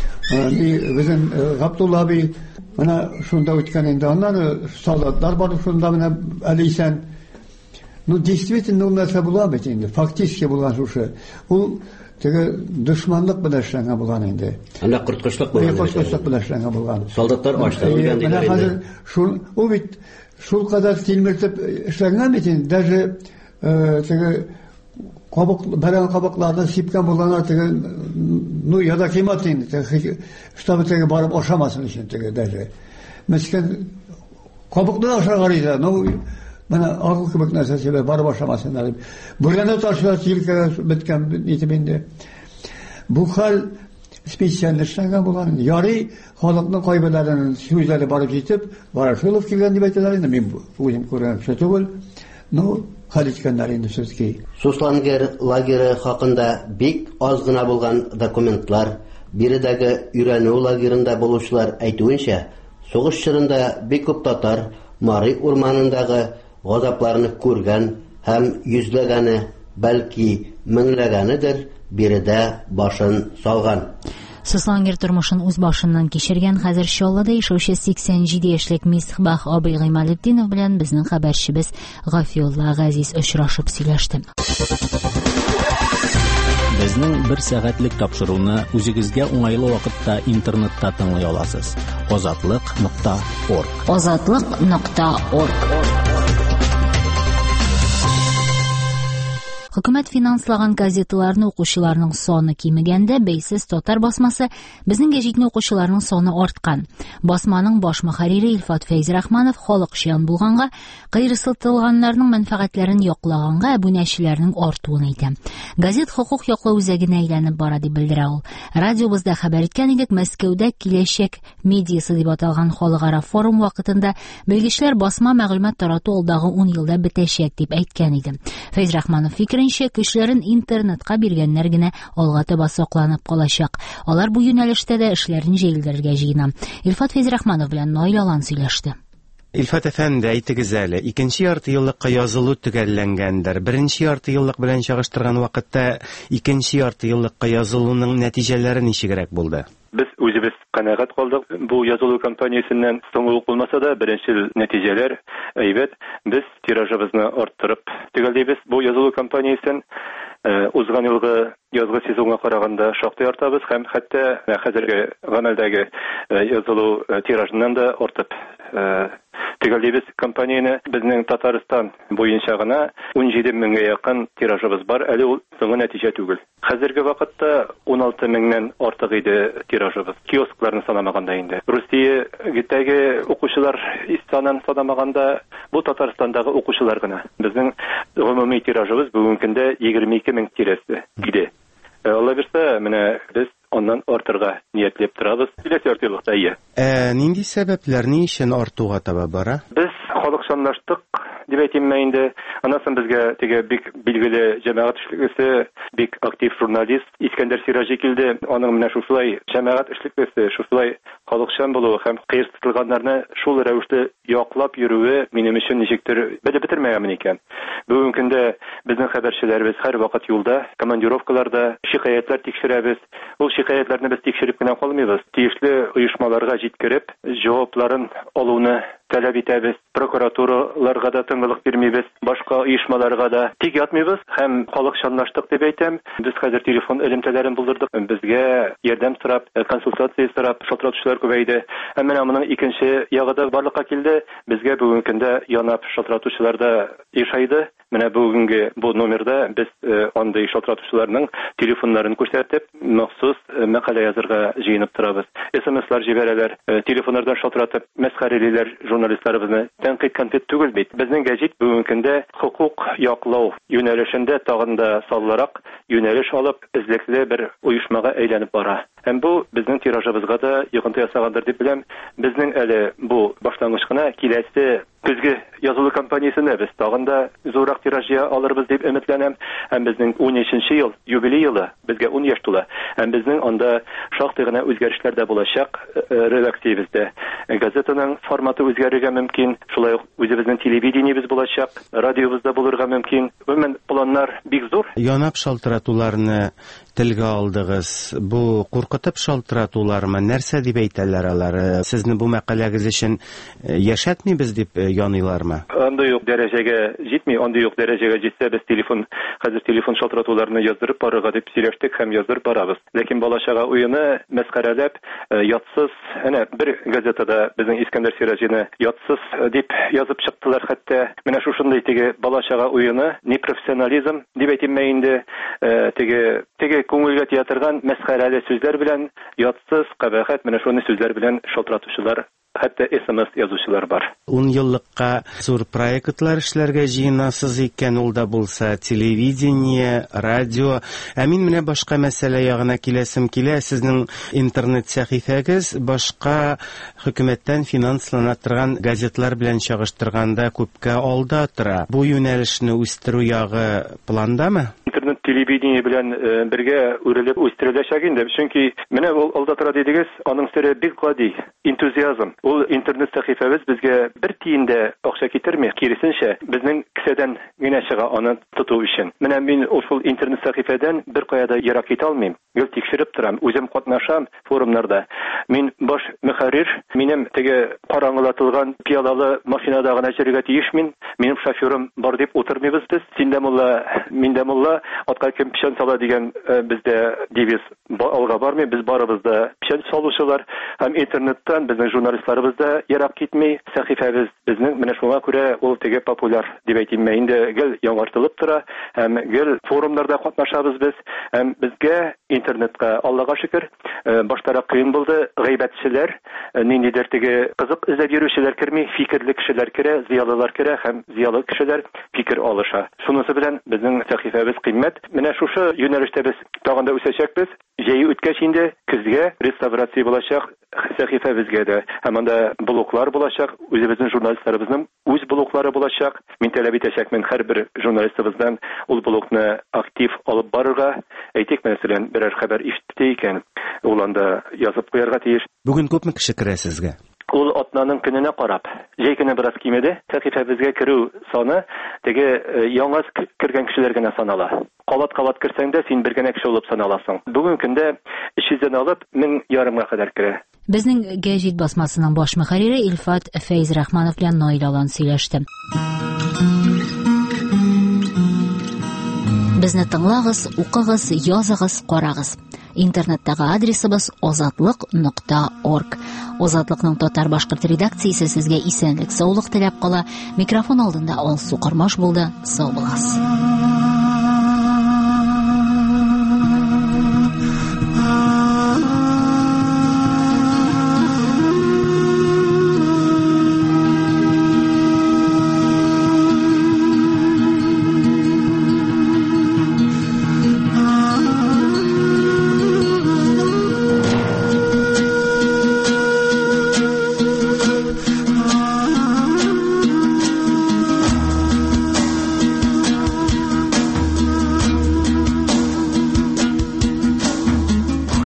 безнең Габдулла аби менә шунда үткән инде. Аннан солдатлар бар шунда менә Алисән. Ну действительно ул нәрсә була бит инде. Фактически булган шушы. Ул теге дошманлык белән эшләнгән булган инде. Анда кырткычлык булган. Кырткычлык белән эшләнгән булган. Солдатлар ачта үлгән диләр инде. Шул ул бит шул кадәр тилмертеп эшләнгән бит инде. Даже теге кабык бәрән кабыклардан сипкән булганнар теге ну яда кыйммәт инде. Штабы теге барып ашамасын өчен теге даже. Мәскән кабыкны ашарга иде. Ну менә агыл кебек нәрсәсе барып ашамасыннар. Бүргәндә ташлар килкә беткән итеп инде. Бу хәл специаль эшләнгән булган. Ярый халыкның кайберләренең сүзләре барып җитеп, Ворошилов килгән дип әйтәләр инде. Мин үзем күргән кеше түгел. Ну Суслангер лагеры хакында бик аз гына булган документлар, биредәге Өйрәнү лагерында булучылар әйтүенчә, сугыш чорында бик күп татар Мари урманындагы газапларны күргән һәм йөзләгәне, бәлки меңләгәнедер, биредә башын салган. Суслангер тормышын үз башыннан кичергән хәзер Чаллыда яшәүче сиксән җиде яшьлек Мисбах абый Гыймалетдинов белән безнең хәбәрчебез Гафиулла Газиз очрашып сөйләште. Безнең бер сәгатьлек тапшыруны үзегезгә уңайлы вакытта интернетта тыңлый аласыз. азатлык нокта орг азатлык нокта орг Хөкүмәт финанслаган газеталарны укучыларның саны кимегәндә, бәйсез татар басмасы безнең гәҗитне укучыларның саны арткан. Басманың баш мөхәррире Илфат Фәйзрахманов халыкчан булганга, кыйрсытылганнарның мәнфәгатьләрен яклаганга абунәчеләрнең артуын әйтә. Газет хукук яклау үзәгенә әйләнеп бара дип белдерә ул. Радиобызда хәбәр иткән идек, Мәскәүдә киләчәк медиасы дип аталган халыкара форум вакытында белгечләр басма мәгълүмат тарату алдагы ун елда бетәчәк дип әйткән иде. Фәйзрахманов фикер фикеренчә, көчләрен интернетка биргәннәр генә алга таба сакланып калачак. Алар бу юнәлештә дә эшләрен җәелдерергә җыена. Илфат Фәйзрахманов белән Наил Алан сөйләште. Илфат әфәнде, әйтегез әле, икенче ярты еллыкка язылу төгәлләнгәндер. Беренче ярты еллык белән чагыштырган вакытта икенче ярты еллыкка язылуның нәтиҗәләре ничегрәк булды? Без үзебез канәгать калдык. Бу язылу кампаниясеннән соңгы ук булмаса да, беренче нәтиҗәләр әйбәт. Без тиражыбызны арттырып төгәлләйбез. Бу язылу кампаниясен узган елгы язгы сезонга караганда шактый артабыз һәм хәтта хәзерге гамәлдәге язылу тиражыннан да артып төгәлләйбез кампанияне. Безнең Татарстан буенча гына ун җиде меңгә якын тиражыбыз бар. Әле ул соңгы нәтиҗә түгел. Хәзерге вакытта ун алты меңнән артык иде тиражыбыз. Киоскларны санамаганда инде. Русиядәге укучылар санын санамаганда бу Татарстандагы укучылар гына. Безнең гомуми тиражыбыз бүгенге көндә егерме ике мең тирәсе иде. Алла бирсә, менә без ondan артырга ниятләп торабыз. Киләсе ярты еллыкта ия. Ә нинди сәбәпләр ни өчен артуга таба бара? Без халыкчанлаштык дип әйтим мен инде. Анасын безгә теге бик билгеле җәмәгать эшлеклесе, бик актив журналист Искәндәр Сиражи килде. Аның менә шулай җәмәгать эшлеклесе, шулай халыкчан булуы һәм кыерсытылганнарны шул рәвештә яклап йөрүе минем өчен ничектер белеп бетермәгән икән. Бүгенге көндә безнең хәбәрчеләребез һәр вакыт юлда, командировкаларда шикаятлар тикшерәбез. Ул шикаятларны без тикшереп кенә калмыйбыз. Тиешле оешмаларга җиткереп, җавапларын алуны таләп итәбез. Прокуратураларга да тыңгылык бирмибез, башка оешмаларга да тик ятмыйбыз һәм халыкчанлаштык дип әйтәм. Без хәзер телефон элемтәләрен булдырдык. Безгә ярдәм сорап, консультация сорап шалтыратучылар күбәйде. Һәм менә моның икенче ягы да барлыкка килде. Безгә бүгенге көндә янап шалтыратучылар да ишайды. Менә бүгенге бу номерда без андый шалтыратучыларның телефоннарын күрсәтеп, махсус мәкалә язарга җыенып торабыз. СМСлар җибәрәләр, телефоннардан шалтыратып мәсхәрәлиләр журналистларыбызны. Тәнкыйть конфет түгел бит. Безнең гәҗит бүгенге көндә хукук яклау юнәлешендә тагын да салларак юнәлеш алып, эзлекле бер оешмага әйләнеп бара. Һәм бу безнең тиражыбызга да йогынты ясагандыр дип беләм. Безнең әле бу башлангыч кына, киләсе көзге язылу кампаниясендә без тагын да зуррак тиражия алырбыз дип өметләнәм. Һәм безнең унөченче ел юбилей елы, безгә ун яшь тула. Һәм безнең анда шактый гына үзгәрешләр дә булачак редакциябездә. Газетаның форматы үзгәрергә мөмкин, шулай ук үзебезнең телевидениебез булачак, радиобызда булырга мөмкин. Гомумән планнар бик зур. Янап шалтыратуларны телгә алдыгыз. Бу куркытып шалтыратулармы? Нәрсә дип әйтәләр алар? Сезне бу мәкаләгез өчен яшәтмибез дип яныйлармы? Андый юк дәрәҗәгә җитми, андый юк дәрәҗәгә җитсә, без телефон, хәзер телефон шалтыратуларны яздырып барырга дип сөйләштек һәм яздырып барабыз. Ләкин балачага уены мәскәрәләп, ятсыз, әнә бер газетада безнең Искәндәр Сиражины ятсыз дип язып чыктылар хәтта. Менә шушындай теге балачага уены, непрофессионализм дип әйтим мен инде, теге теге күңелгә тиятырган мәсхәрәле сүзләр белән ятсыз, кабахәт, менә шуны сүзләр белән шалтыратучылар, хәтта СМС язучылар бар. ун еллыкка зур проектлар эшләргә җыенасыз икән, ул да булса телевидение, радио. Ә мин менә башка мәсьәлә ягына киләсем килә. Сезнең интернет сәхифәгез башка хөкүмәттән финанслана торган газетлар белән чагыштырганда күпкә алда тора. Бу юнәлешне үстерү ягы пландамы? Интернет телевидение белән бергә үрелеп үстереләчәк инде. Чөнки менә ул алда тора дидегез, аның сире бик гади, энтузиазм. Ул интернет сәхифәбез безгә бер тиендә акча китерми, киресенчә безнең кесәдән генә чыга аны тоту өчен. Менә мин ул интернет сәхифәдән бер каяда ерак китә алмыйм. Гел тикшереп торам, үзем катнашам форумнарда. Мин баш мөхәррир, минем теге караңгылатылган пиялалы машинада гына җөргә тиешмин. Минем шоферым бар дип утырмыйбыз без. Синдә мулла, миндә мулла, атка кем пишән сала дигән бездә девиз алга бармый. Без барыбыз да пишән салучылар һәм интернеттан безнең журналистларыбыз да ерак китми. Сәхифәбез безнең менә шуңа күрә ул теге популяр дип әйтим мен инде, гел яңартылып тора һәм гел форумнарда катнашабыз без. Һәм безгә интернетка, Аллага шөкер, баштарак кыен булды. Гыйбатчылар, ниндидер теге кызык эзләп йөрүчеләр керми, фикерле кешеләр керә, зыялылар керә һәм зыялы кешеләр фикер алыша. Шунысы белән безнең сәхифәбез кыйммәт. Менә шушы юнәлештә без тагын да үсәчәкбез. Җәй үткәч инде көзгә реставрация булачак, сәхифәбезгә дә һәм анда блоглар булачак, үзебезнең журналистларыбызның үз блоглары булачак. Мин таләп итәчәкмен һәрбер журналистыбыздан ул блогны актив алып барырга. Әйтик, мәсәлән, берәр хәбәр ишетте икән, ул анда язып куярга тиеш. Бүген күпме кеше керә сезгә? Ул атнаның көненә карап, җәй көне бераз кимеде. Сәхифәбезгә керү саны теге яңа кергән кешеләр генә санала. Кабат-кабат керсәң дә син бер генә кеше булып саналасың. Бүген көндә өч йөздән алып мең ярымга кадәр керә. Безнең гәҗит басмасының баш мөхәррире Илфат Фәйз Рахманов белән Наил Алан сөйләште. Безне тыңлагыз, укыгыз, языгыз, карагыз. Интернеттагы адресыбыз озатлык нокта орг. Озатлыкның татар башкорт редакциясе сезгә исәнлек, саулык теләп кала. Микрофон алдында Алсу Кармаш булды. Сау булыгыз.